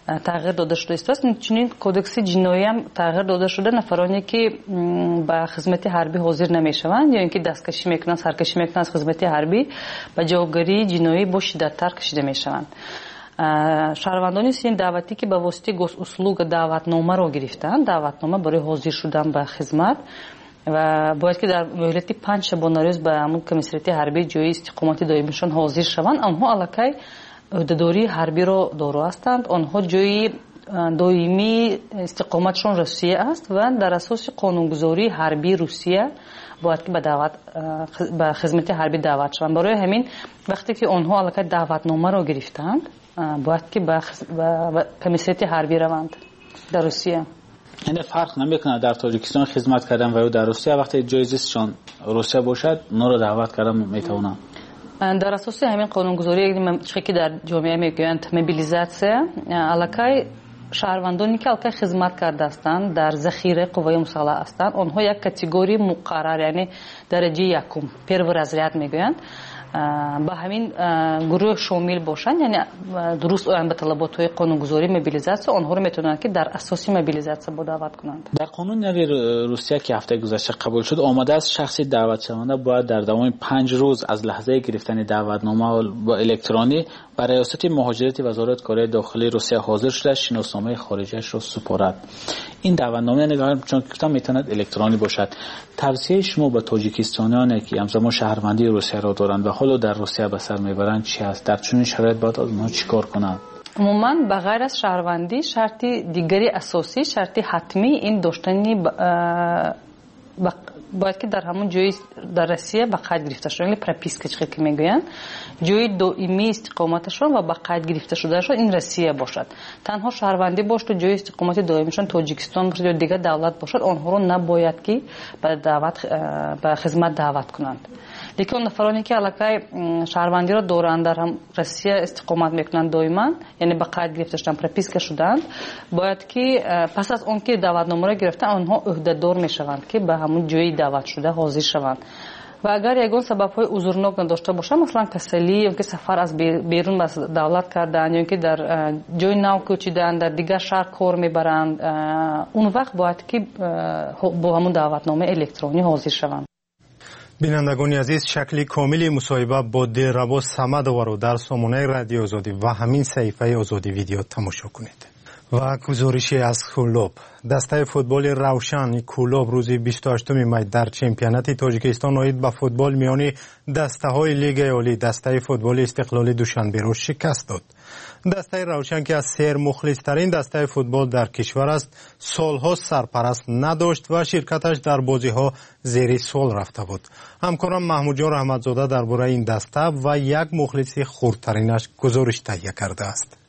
Speaker 2: تغییر داده شده است. چنین کودکس جنایی هم تغییر داده شده. نفرانی که به خدمت حربی حاضر نمیشوند یا اینکه دستکشی میکنند، سرکشی میکنند از خدمت حربی، به جوابگیری جنایی با شدت‌تر کشیده میشوند. شهروندان سین دعوتی که به واسطه گوس‌اسلوگ دعوتنامه را گرفتند، دعوتنامه برای حاضر شدن به خدمت و باید که در مهلت 5 شبانه روز به همون کمیسریت حربی جای استقامت دائمیشان حاضر شوند. آنها الکی عهدهداری حربی را دارو هستند. آنها جای دائمی استقامتشان روسیه است و در اساس قانونگذاری حربی روسیه باید که به خدمت حربی دعوت شوند. برای همین وقتی که آنها الکی دعوتنامه را گرفتند باید که به کمیسریت حربی روند در روسیه.
Speaker 4: یعنی فرق نمیکنه در تاجیکستان خدمت کردن و یا در روسیه وقتی جایزشان روسیه باشد نو را دعوت کردن میتونن؟
Speaker 2: در اساس همین قانونگذاری که در جامعه میگویند موبیلیزاسیا، الکی شهروندانی که الکی خدمت کرده هستند در ذخیره قوای مسلح هستند، آنها یک کاتگوری مقرر یعنی درجه یکم первый разряд میگویند با همین گروه شامل باشند. یعنی درست به طلبات های قانونگذاری موبیلیزاسیا آنها رو میتونن که در اساس موبیلیزاسیا با دعوت کنند.
Speaker 4: در قانون روسیه که هفته گذشته قبول شد آمده است شخصی دعوت شونده باید در دوام 5 روز از لحظه گرفتن دعوتنامه با الکترونی برای ریاست مهاجرت وزارت کارهای داخلی روسیه حاضر شده شناسنامه خارجیش را سپارد. این دعوتنامه نگاه چون گفتم میتواند الکترونی باشد. توصیه شما به تاجیکستانیانی که همزمان شهروندی روسیه را دارند و حالا در روسیه به سر میبرند چی است؟ در چنین شرایط باید آنها چیکار کنند؟
Speaker 2: عموما بغیر از شهروندی شرط دیگری اساسی، شرط حتمی این داشتنی باید که در همون جای در روسیه به قید گرفته شده، یعنی پروپیسکا که میگویند جای دائمی استقامتشون و به قید گرفته شدهشون این روسیه باشد. تنها شهروندی باشد و جای استقامت دائمیشون تاجیکستان باشد یا دیگر دولت باشد، آنها رو نباید که به خدمت دعوت کنند. لیکن نفرانی که الکی شهروندی را دارند در هم روسیه استقامت میکنند دائما، یعنی به قید گرفته شدن پروپیسکا شدند، باید که پس از اون که دعوتنامه را گرفتن آنها عهدهدار میشوند که به همون جای دعوت شده حاضر شوند. و اگر یگان سبب‌های عذرناک نداشته باشند، مثلا کسلی یا که سفر از بیرون از دولت کردن یا که در جای نو کوچیدن در دیگر شهر کار میبرند، اون وقت باید که با همون دعوتنامه الکترونی حاضر شوند.
Speaker 1: بینندگان عزیز، شکلی کاملی مصاحبه با دلربا صمدووا رو در سامانه رادیو آزادی و همین صفحه آزادی ویدیو تماشا کنید. و گزارشی از کلوب. دسته فوتبال روشن کلوب روز 28 می در چمپیونات تاجیکستان اومد به فوتبال میانی دسته های لیگ عالی دسته فوتبال استقلالی دوشنبه رو شکست داد. دسته روشن که از سر مخلص ترین دسته فوتبال در کشور است، سالها سرپرست نداشت و شرکتش در بازی ها زیر سوال رفته بود. همکارم محمود جان رحمتزاده درباره این دسته و یک مخلص خردترینش گزارش تهیه کرده است.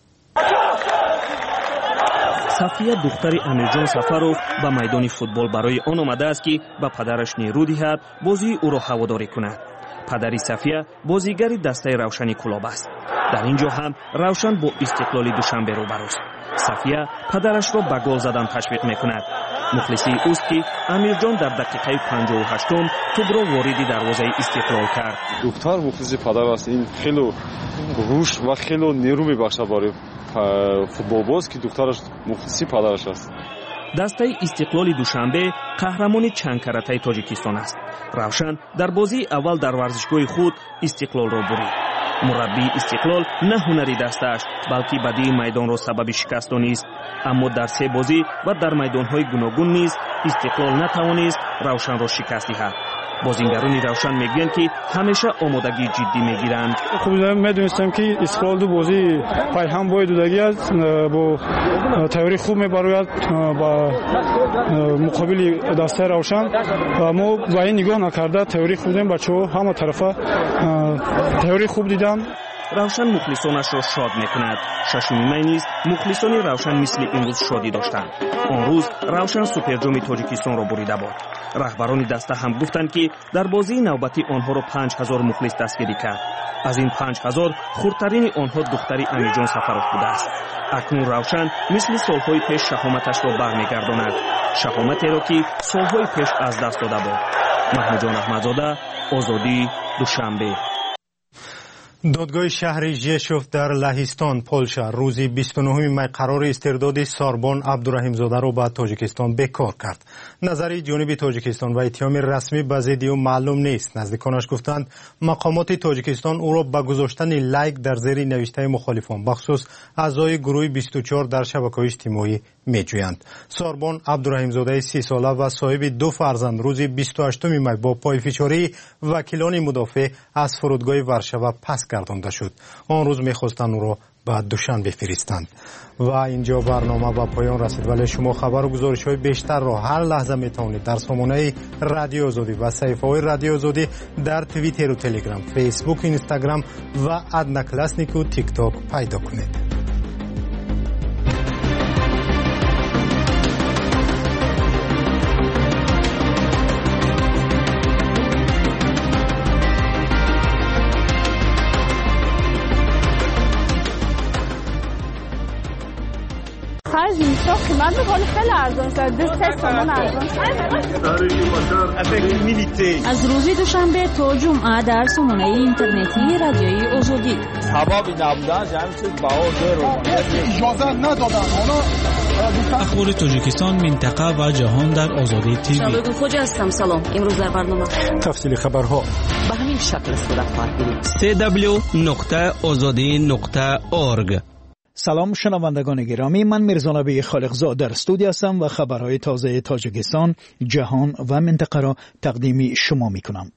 Speaker 13: صفیه دختر امیرجان سفروف به میدان فوتبال برای آن آمده است که به پدرش نیرو دهد بازی او را هواداری کند. پدری صفیه بازیگری دسته روشنی کلوب است. در اینجا هم روشن با استقلالی دوشنبه روبروست. صفیه پدرش را به گل زدن تشویق میکند. مخلصی اوست که امیرجان در دقیقه 58م توپ را وارد دروازه استقلال کرد.
Speaker 3: دختر مخلصی پدر است. این خیلی روش و خیلی نیرو میبخشه برای فوتبال باز که دخترش مخلصی پدرش است.
Speaker 13: دسته استقلال دوشنبه قهرمان چند کرته تاجیکستان است. روشن در بازی اول در ورزشگاه خود استقلال را برید. مربی استقلال نه هنری دستش بلکه بدی میدان را سبب شکست نیست، اما در سه بازی و در میدان‌های گوناگون نیز استقلال نتوانست روشن را شکست دهد. بازیگران روشن میگویند که همیشه آمادگی جدی میگیرند.
Speaker 17: خب میدونستم که استقلال دو بازی پای هم باید دودگی است، با تئوری خوب میبراید با مقابل دسته روشن و ما با این نگاه نکرده تئوری خوب دیدیم، بچه‌ها همه طرفه تئوری خوب دیدن.
Speaker 13: روشن مخلصانش را شاد میکند. ششمی می نیست مخلصان روشن مثل امروز شادی داشتند. آن روز روشن سوپرجام تاجیکستان را بریده بود. رهبران دسته هم گفتند که در بازی نوبتی آنها را 5000 مخلص دستگیری کرد. از این 5000 خردترین آنها دختری امیرجان سفروف بوده است. اکنون روشن مثل سالهای پیش شهامتش را برمیگرداند. شهامتی را که سالهای پیش از دست داده بود. محمود جان رحمتزاده، آزادی، دوشنبه.
Speaker 1: دادگاه شهر ژشوف در لهستان پولشا روز 29 می قرار استرداد ساربان عبدالرحیم زاده را به تاجیکستان بکار کرد. نظری جانب تاجیکستان و اتهام رسمی به ضد او معلوم نیست. نزدیکانش گفتند مقامات تاجیکستان او را به گذاشتن لایک در زیر نوشته مخالفان بخصوص اعضای گروه 24 در شبکه‌های اجتماعی میجویند. ساربان عبدالرحیم زاده 30 ساله و صاحب 2 فرزند روز 28 می با پایفشاری وکیلان مدافع از فرودگاه ورشوا پس گردانده شد. آن روز می‌خواستند او را به دوشنبه بفرستند. و اینجا برنامه به پایان رسید، ولی شما خبر و گزارش‌های بیشتر را هر لحظه می‌توانید در سامانه رادیو آزادی و صفحه‌های رادیو آزادی در توییتر و تلگرام، فیسبوک، اینستاگرام و ادناکلاسنیک و تیک تاک پیدا کنید.
Speaker 6: اینجا قیمت می‌کنه خیلی ارزان شد. 2 تومان ارزان شد.
Speaker 5: از روز دوشنبه تا جمعه در سامانه اینترنتی رادیوی آزادی.
Speaker 8: سبب نبودن همین چیز باور
Speaker 18: اجازه ندادن.
Speaker 21: اخبار تاجیکستان، منطقه و جهان در آزادی تیوی.
Speaker 25: شامل خوجا هستم. سلام. امروز در برنامه
Speaker 1: تفصیل خبرها
Speaker 25: به همین شکل صورت خواهد گرفت.
Speaker 21: www.azadi.org.
Speaker 20: سلام شنوندگان گرامی، من میرزا نبی خالقزاد در استودیو هستم و خبرهای تازه تاجیکستان، جهان و منطقه را تقدیم شما میکنم.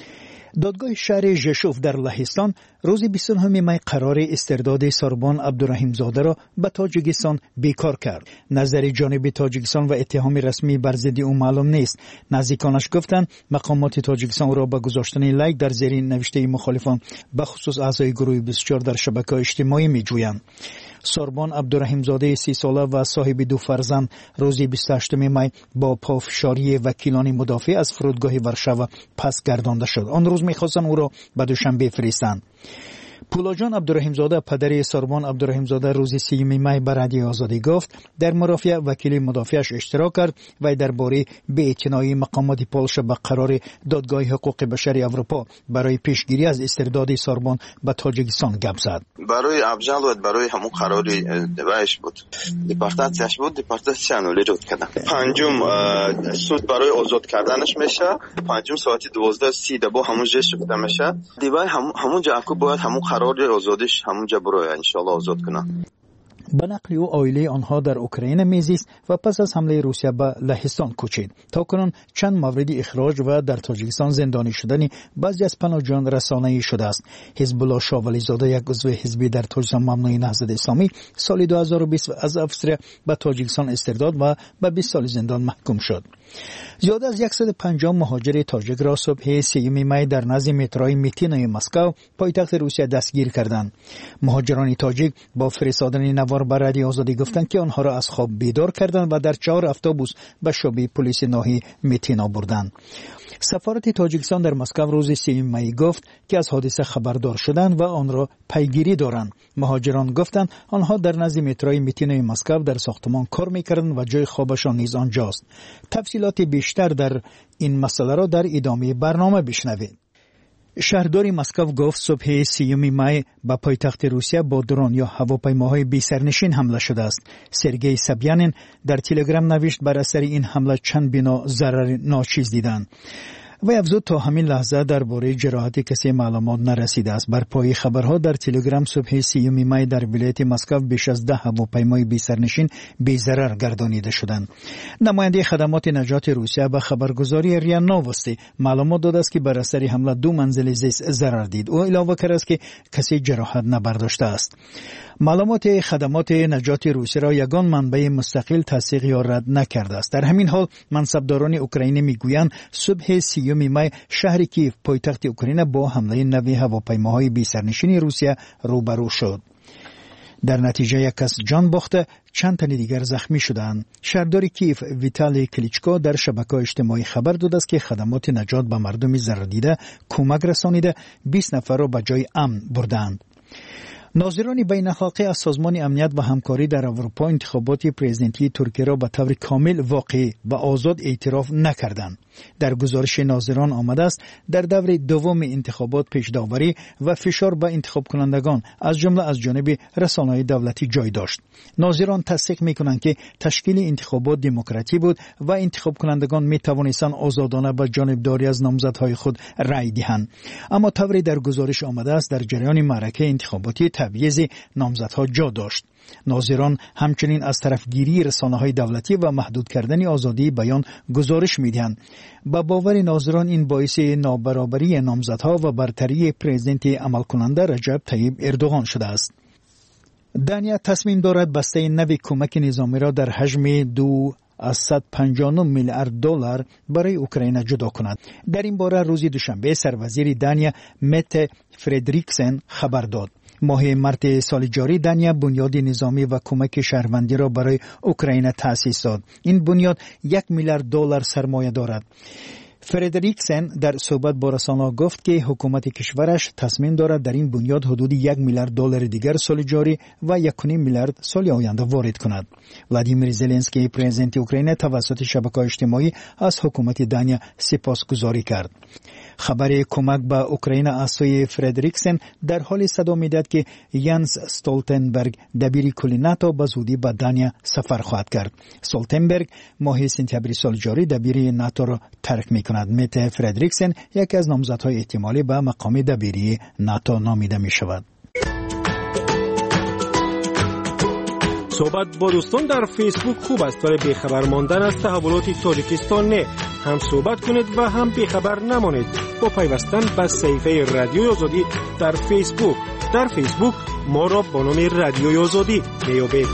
Speaker 20: دادگاه شهر ژشوف در لهستان روز 29 می قرار استرداد ساربان عبدالرحیم زاده را به تاجیکستان بیکار کرد. نظر جانب تاجیکستان و اتهام رسمی بر ضد او معلوم نیست. نزدیکانش گفتند مقامات تاجیکستان را به گذاشتن لایک در زیر نوشته مخالفان به خصوص اعضای گروه 24 در شبکه‌های اجتماعی میجویند. ساربان عبدالرحیم زاده 30 ساله و صاحب 2 فرزند روز 28 می با پافشاری وکیلان مدافع از فرودگاه ورشوا پس گردانده شد. آن روز می‌خواستند او را به دوشنبه بفرستند. پولاجان عبدالرحیم زاده پدر ساربان عبدالرحیم زاده روز 30 می به رادیو آزادی گفت در مرافعه وکیل مدافعش اشتراک کرد و درباره بی‌اعتنایی مقامات پولشا به قرار دادگاه حقوق بشر اروپا برای پیشگیری از استرداد ساربان به تاجیکستان گپ زد.
Speaker 26: برای افجال و برای همون قراری وایش بود. دیپارتمنتش بود، دیپارتمنتش انولی رد کردن. پنجم سود برای آزاد کردنش میشه. پنجم ساعت 12:30 با همون جشن شده میشه. دیوای همون جاکو باید همون قرار آزادش همونجا برای انشالله آزاد کنن.
Speaker 20: به نقل او عائله آنها در اوکراین میزیست و پس از حمله روسیه به لهستان کوچید. تاکنون چند مورد اخراج و در تاجیکستان زندانی شدن بعضی از پناهجویان رسانه‌ای شده است. حزب الله شاولی زاده یک عضو حزبی در تاجیکستان ممنوع نهضت اسلامی سال 2020 از افسر به تاجیکستان استرداد و به 20 سال زندان محکوم شد. زیاد از 150 مهاجر تاجیک را صبح 3 می در نزد متروی میتینای مسکو پایتخت روسیه دستگیر کردند. مهاجران تاجیک با فرستادن نوار به رادیو آزادی گفتند که آنها را از خواب بیدار کردند و در 4 اتوبوس به شعبه پلیس ناحیه میتینا بردند. سفارت تاجیکستان در مسکو روز 3 می گفت که از حادثه خبردار شدند و آن را پیگیری دارند. مهاجران گفتند آنها در نزد متروی میتینای مسکو در ساختمان کار می‌کردند و جای خوابشان نیز آنجاست. تفصیلات بیشتر در این مسئله را در ادامه برنامه بشنوید. شهرداری مسکو گفت صبح 3 می به پایتخت روسیه با درون یا هواپیماهای بی سرنشین حمله شده است. سرگئی سبیانین در تلگرام نوشت بر اثر این حمله چند بنا ضرر ناچیز دیدند. و افزود تا همین لحظه درباره جراحت کسی معلومات نرسیده است. بر پای خبرها در تلگرام صبح 3 می در ولایت مسکو بیش از 10 هواپیمای بی سرنشین بی ضرر گردانیده شدند. نماینده خدمات نجات روسیه به خبرگزاری ریا نووستی معلومات داده است که بر اثر حمله 2 منزل زیست ضرر دید. او علاوه کرده است که کسی جراحت نبرداشته است. معلومات خدمات نجات روسیه را یگان منبع مستقل تصدیق یا رد نکرده است. در همین حال منصبداران اوکراینی میگویند صبح 3 می شهر کیف پایتخت اوکراین با حمله نوی هواپیماهای بی سرنشین روسیه روبرو شد. در نتیجه یک کس جان باخته، چند تن دیگر زخمی شدند. شهردار کیف ویتالی کلیچکو در شبکه‌های اجتماعی خبر داده است که خدمات نجات به مردم ضرر دیده کمک رسانیده 20 نفر را به جای امن بردند. ناظران بین‌الخالقی از سازمان امنیت و همکاری در اروپا انتخابات پرزیدنتی ترکیه را به طور کامل واقعی و آزاد اعتراف نکردند. در گزارش ناظران آمده است در دور دوم انتخابات پیش‌داوری و فشار به انتخاب کنندگان از جمله از جانب رسانه‌های دولتی جای داشت. ناظران تصدیق می‌کنند که تشکیل انتخابات دموکراتی بود و انتخاب کنندگان می‌توانستند آزادانه به جانبداری از نامزدهای خود رأی دهند. اما طوری در گزارش آمده است در جریان معرکه انتخاباتی تبعیض نامزدها جا داشت. ناظران همچنین از طرفگیری رسانه‌های دولتی و محدود کردن آزادی بیان گزارش می‌دهند. با باور ناظران این باعث نابرابری نامزدها و برتری پرزیدنت عملکننده رجب طیب اردوغان شده است. دانیا تصمیم دارد بسته نوی کمک نظامی را در حجم 259 میلیارد دلار برای اوکراین جدا کند. در این باره روز دوشنبه سروزیر دانیا مت فردریکسن خبر داد. ماه مارس سال جاری دانیا بنیاد نظامی و کمک شهروندی را برای اوکراین تأسیس داد. این بنیاد 1 میلیارد دلار سرمایه دارد. فردریکسن در صحبت با رسانه‌ها گفت که حکومت کشورش تصمیم دارد در این بنیاد حدود 1 میلیارد دلار دیگر سال جاری و 1.5 میلیارد سال آینده وارد کند. ولادیمیر زلنسکی پرزیدنت اوکراین توسط شبکه‌های اجتماعی از حکومت دانیا سپاسگزاری کرد. خبر کمک به اوکراین از سوی فردریکسن در حال صدا می‌دهد که یانس استولتنبرگ دبیر کل ناتو به زودی به دانیا سفر خواهد کرد. استولتنبرگ ماه سپتامبر سال جاری دبیر ناتو را ترک می‌کند. مت فردریکسن یکی از نامزدهای احتمالی به مقام دبیری ناتو نامیده می‌شود.
Speaker 13: صحبت با دوستان در فیسبوک خوب است ولی بیخبر ماندن از تحولات تاجیکستان نه. هم صحبت کنید و هم بیخبر نمانید با پیوستن به صفحه رادیوی آزادی در فیسبوک. در فیسبوک ما را با نام رادیوی آزادی میابید.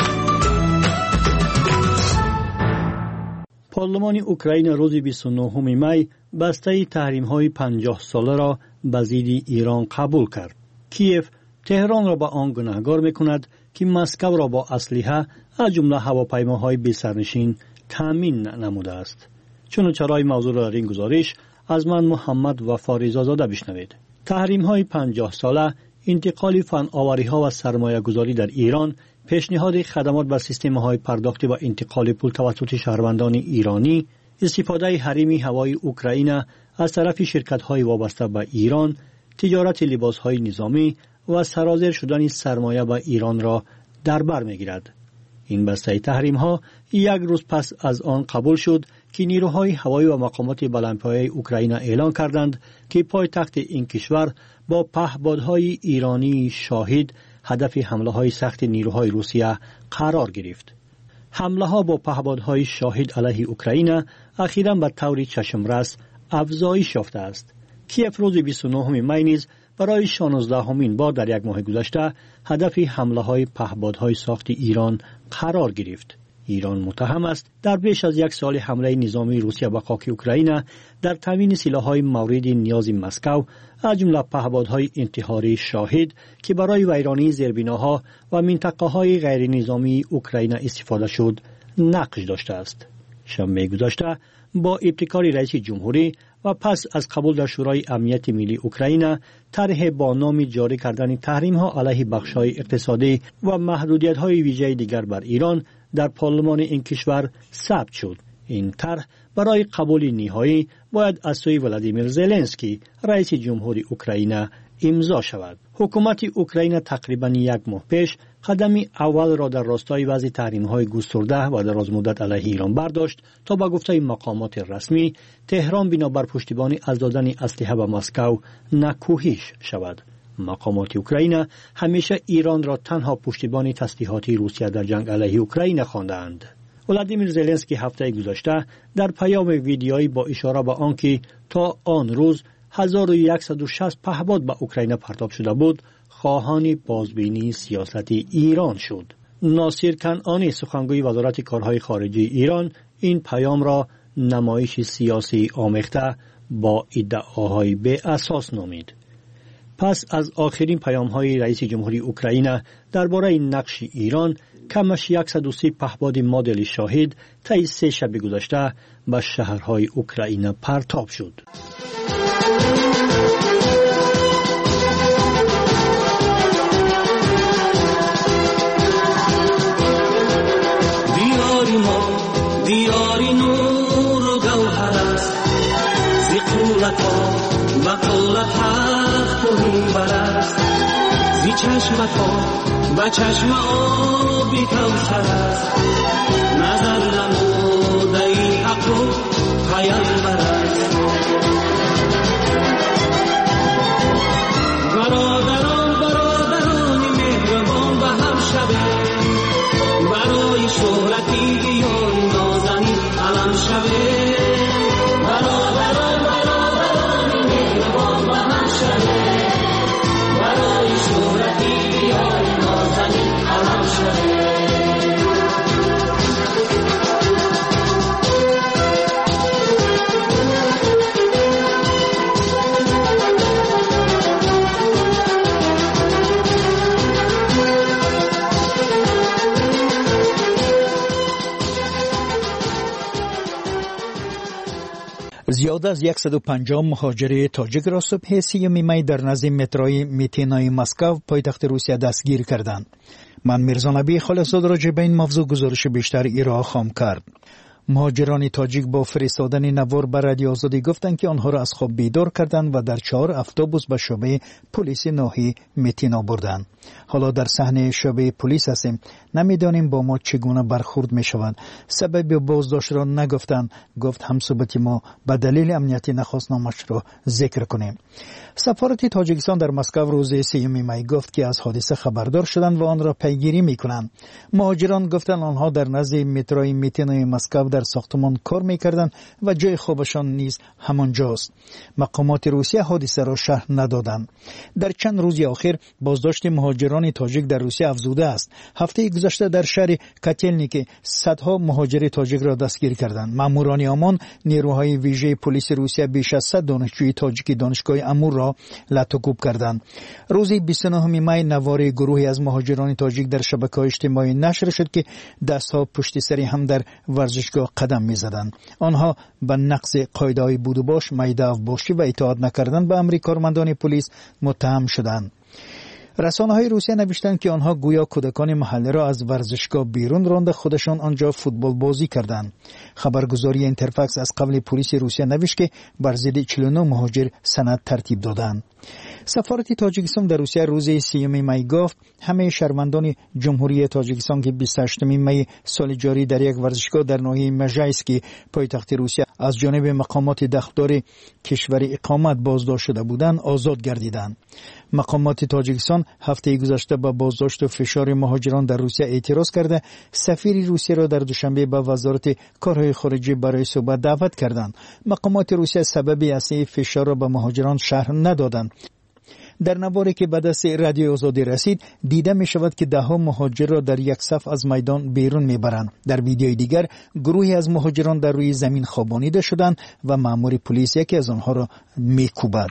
Speaker 7: پارلمان اوکراین روز 29 می بسته تحریم‌های 50 ساله را به ضد ایران قبول کرد. کیف تهران را به آن گناهکار می‌کند که مسکو را با اسلحه از جمله هواپیماهای بی‌سرنشین تامین نموده است. چون چرای موضوع را در این گزارش از من محمد وفاریزا زاده بشنوید. تحریم‌های 50 ساله، انتقال فناوری‌ها و سرمایه‌گذاری در ایران، پیشنهاد خدمات به سیستم‌های پرداختی و انتقال پول توسط شهروندان ایرانی، استفاده حریم هوایی اوکراین از طرف شرکت‌های وابسته به ایران، تجارت لباس‌های نظامی و سرازیر شدن سرمایه به ایران را در بر می‌گیرد. این بسته تحریم‌ها یک روز پس از آن قبول شد که نیروهای هوایی و مقامات بلندپایه اوکراین اعلان کردند که پایتخت این کشور با پهپادهای ایرانی شاهد هدف حمله‌های سخت نیروهای روسیه قرار گرفت. حمله‌ها با پهپادهای شاهد علیه اوکراین اخیراً به طور چشمرس افزایش یافته است. کیف روز 29 می نیز برای 16مین بار در یک ماه گذشته هدف حمله‌های پهپادهای ساخت ایران قرار گرفت. ایران متهم است در بیش از یک سال حمله نظامی روسیه به خاک اوکراین در تامین سلاح‌های مورد نیاز مسکو از جمله پهپادهای انتحاری شاهد که برای ویرانی زیربناها و منطقه‌های غیر نظامی اوکراین استفاده شد نقش داشته است. شنبه گذشته با ابتکار رئیس جمهوری و پس از قبول در شورای امنیت ملی اوکراین طرح با نام جاری کردن تحریم‌ها علیه بخش‌های اقتصادی و محدودیت‌های ویژه دیگر بر ایران در پارلمان این کشور ثبت شد. این طرح برای قبول نهایی باید از سوی ولادیمیر زلنسکی رئیس جمهوری اوکراین امضا شود. حکومت اوکراین تقریباً یک ماه پیش قدم اول را در راستای وضع تحریم‌های گسترده و درازمدت علیه ایران برداشت تا به گفته مقامات رسمی تهران بنابر پشتیبانی از دادن اسلحه به مسکو نکوهش شود. مقامات اوکراین همیشه ایران را تنها پشتیبانی تسلیحاتی روسیه در جنگ علیه اوکراین خواندند. ولادیمیر زلنسکی هفته گذشته در پیام ویدیویی با اشاره به آنکه تا آن روز 1160 پهپاد به اوکراین پرتاب شده بود خواهان بازبینی سیاست ایران شد. ناصر کنعانی سخنگوی وزارت کارهای خارجه ایران این پیام را نمایش سیاسی آمیخته با ادعاهای بی اساس نامید. پس از آخرین پیام‌های رئیس جمهوری اوکراین درباره نقش ایران کمش 130 پهپاد مدل شاهد طی 3 شب گذشته به شهرهای اوکراین پرتاب شد.
Speaker 9: چشمتو و چشم آبی کوثر است نظر نموده ای حق و پیامبر است برادرانی مهربان به هم شبه برای شهرتی دیان نازنین علم شبه
Speaker 20: زیاد از 150 مهاجر تاجیک را صبح 30 می در نزد متروی میتینای مسکو پایتخت روسیه دستگیر کردند. من میرزا نبی خالصزاده راجع به این موضوع گزارش بیشتر ایران خواهم کرد. مهاجران تاجیک با فرستادن نوار به رادیو آزادی گفتند که آنها را از خواب بیدار کردند و در 4 اتوبوس به شعبه پلیس ناحیه میتینا بردند. حالا در صحنه شعبه پلیس هستیم، نمیدانیم با ما چگونه برخورد می شود. سبب بازداشت را نگفتند، گفت همصحبت ما به دلیل امنیتی نخواست نامش را ذکر کنیم. سفارت تاجیکستان در مسکو روز 3 می گفت که از حادثه خبردار شدند و آن را پیگیری می کنند. مهاجران گفتند آنها در نزد متروی میتینای مسکو در ساختمان کار می کردند و جای خوابشان نیز همانجاست. مقامات روسیه حادثه را شرح ندادند. در چند روز اخیر بازداشت مهاجران تاجیک در روسیه افزوده است. هفته گذشته در شهر کاتلنیک صدها مهاجر تاجیک را دستگیر کردند. ماموران امان نیروهای ویژه پلیس روسیه بیش از 100 دانشجوی تاجیک دانشگاه امور را لطوکوب کردند. روز 29 می نوار گروهی از مهاجران تاجیک در شبکه‌های اجتماعی نشر شد که دستها پشت سر هم در ورزشگاه قدم می‌زدند. آنها به نقض قاعده‌های بود و باش، میده افباشی و اطاعت نکردن به امر کارمندان پلیس متهم شدند. رسانه‌های روسیه نوشتند که آنها گویا کودکان محله را از ورزشگاه بیرون رانده خودشان آنجا فوتبال بازی کردند. خبرگزاری اینترفاکس از قبل پلیس روسیه نوشت که بر ضد 49 مهاجر سند ترتیب دادند. سفارت تاجیکستان در روسیه روز 3 می گفت همه شهروندان جمهوری تاجیکستان که 28 می سال جاری در یک ورزشگاه در ناحیه مژایسک پایتخت روسیه از جانب مقامات دختر کشور اقامت بازداشت شده بودند آزاد گردیدند. مقامات تاجیکستان هفته گذشته با بازداشت و فشار مهاجران در روسیه اعتراض کرده سفیر روسیه را در دوشنبه به وزارت کارهای خارجه برای صحبت دعوت کردند. مقامات روسیه سبب اصلی فشار را به مهاجران شرح ندادند. در نواری که به دست رادیو آزادی رسید دیده می شود که دهها مهاجر را در یک صف از میدان بیرون می برند. در ویدیوی دیگر گروهی از مهاجران در روی زمین خوابانیده شدند و مأمور پلیس یکی از آنها را می کوبد.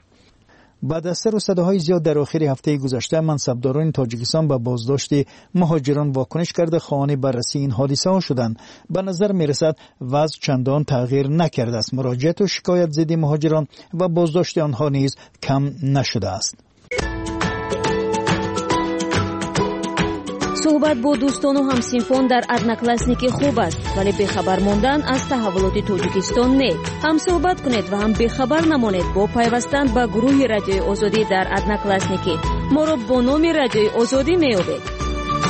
Speaker 20: بعد از سر و صداهای زیاد در آخر هفته گذشته منصبداران تاجیکستان با بازداشت مهاجران واکنش کرده خواهان بررسی این حادثه ها شدند. به نظر می رسد وضع چندان تغییر نکرده است. مراجعت و شکایت زد مهاجران و بازداشت آنها نیز کم نشده است.
Speaker 14: صحبت با دوستان و همسینفان در ادناکلاسنیک خوب است، ولی بخبر ماندن از تحولات تاجیکستان نه. هم صحبت کنید و هم بخبر نمانید با پیوستن به گروه رادیوی آزادی در ادناکلاسنیک. ما را با نام رادیوی آزادی می‌یابید.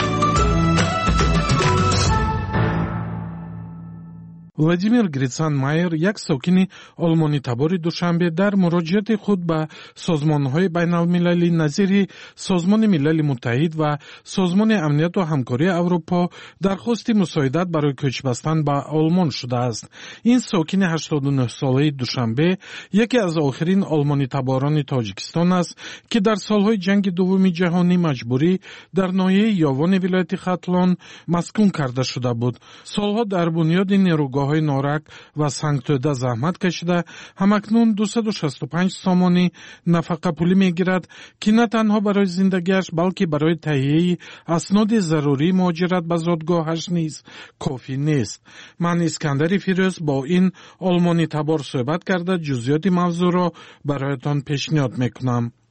Speaker 10: владимир Грицан-Майер, як сокини олмони табори душанбе дар муроҷиати худ ба созмонҳои байналмилалӣ назири созмони милали муттаҳид ва созмони амнияту ҳамкории аврупо дархости мусоидат барои кӯчбастан ба олмон шудааст. ин сокини 89-солаи душанбе яке аз охирин олмони таборони тоҷикистон аст ки дар солҳои ҷанги дуввуми ҷаҳонӣ маҷбурӣ дар ноҳияи ёвони вилояти хатлон маскун карда шуда буд. солҳо дар бунёди нерӯгоҳ نارک و سنگتوده زحمت کشیده همکنون 265 سامانی نفقه پولی میگیرد که نه تنها برای زندگیش بلکه برای تهیه اسناد ضروری مهاجرت به زادگاهش نیز کافی نیست. من اسکندر فیروز با این آلمانی تبار صحبت کرده جزئیات موضوع را برایتان پیشنهاد میکنم.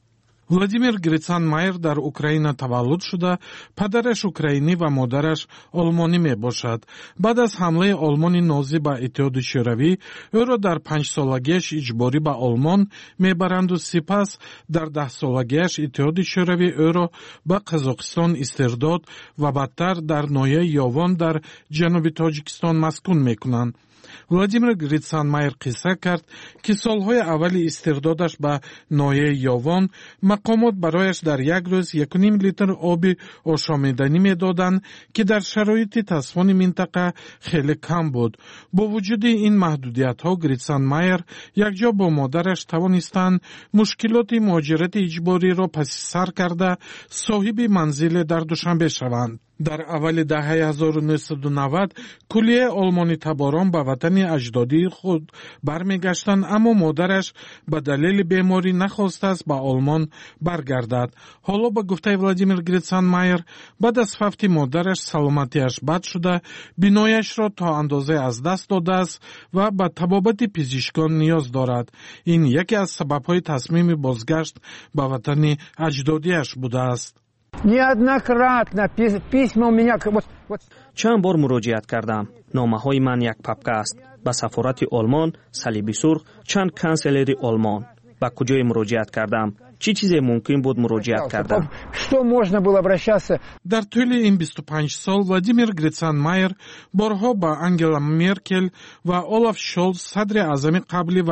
Speaker 10: владимир грицан-майер дар украина таваллуд шуда, падараш украинӣ ва модараш олмонӣ мебошад. баъд аз ҳамлаи олмони нозӣ ба иттиҳоди шӯравӣ ӯро дар 5-солагиаш иҷборӣ ба олмон мебаранду сипас дар 10-солагиаш иттиҳоди шӯравӣ ӯро ба қазоқистон истирдод ва баъдтар дар ноҳияи ёвон дар ҷануби тоҷикистон маскун мекунанд. владимир грицан-майер қисса кард ки солҳои аввали истирдодаш ба ноҳияи ёвон мақомот барояш дар як рӯз 1.5 литр оби ошомиданӣ медоданд ки дар шароити тасфони минтақа хеле кам буд. бо вуҷуди ин маҳдудиятҳо грицан-майер якҷо бо модараш тавонистанд мушкилоти муҳоҷирати иҷбориро паси сар карда соҳиби манзиле дар Душанбе шаванд. дар аввалидаҳаи 1990 куллияи олмони таборон ба ватани аҷдодии худ бармегаштанд, аммо модараш ба далели беморӣ нахостааст ба олмон баргардад. ҳоло ба гуфтаи владимир грицан-майер баъд аз фавти модараш саломатиаш бад шуда, бинояшро то андозае аз даст додааст ва ба табобати пизишкон ниёз дорад. ин яке аз сабабҳои тасмими бозгашт ба ватани аҷдодиаш будааст.
Speaker 12: Неоднократно письма у меня...
Speaker 13: чанд бор муроҷиат кардам. номаҳои ман як папка аст. ба сафорати олмон, салиби сурх, чанд канцелери олмон. ба куҷое муроҷиат кардам? чӣ чизе мумкин буд муроҷиат кардам?
Speaker 12: Что можно было обращаться?
Speaker 10: дар тӯли ин 25 сол владимир грицан-майер борҳо ба Ангела Меркел ва Олаф Шолц, садри аъзами қаблӣ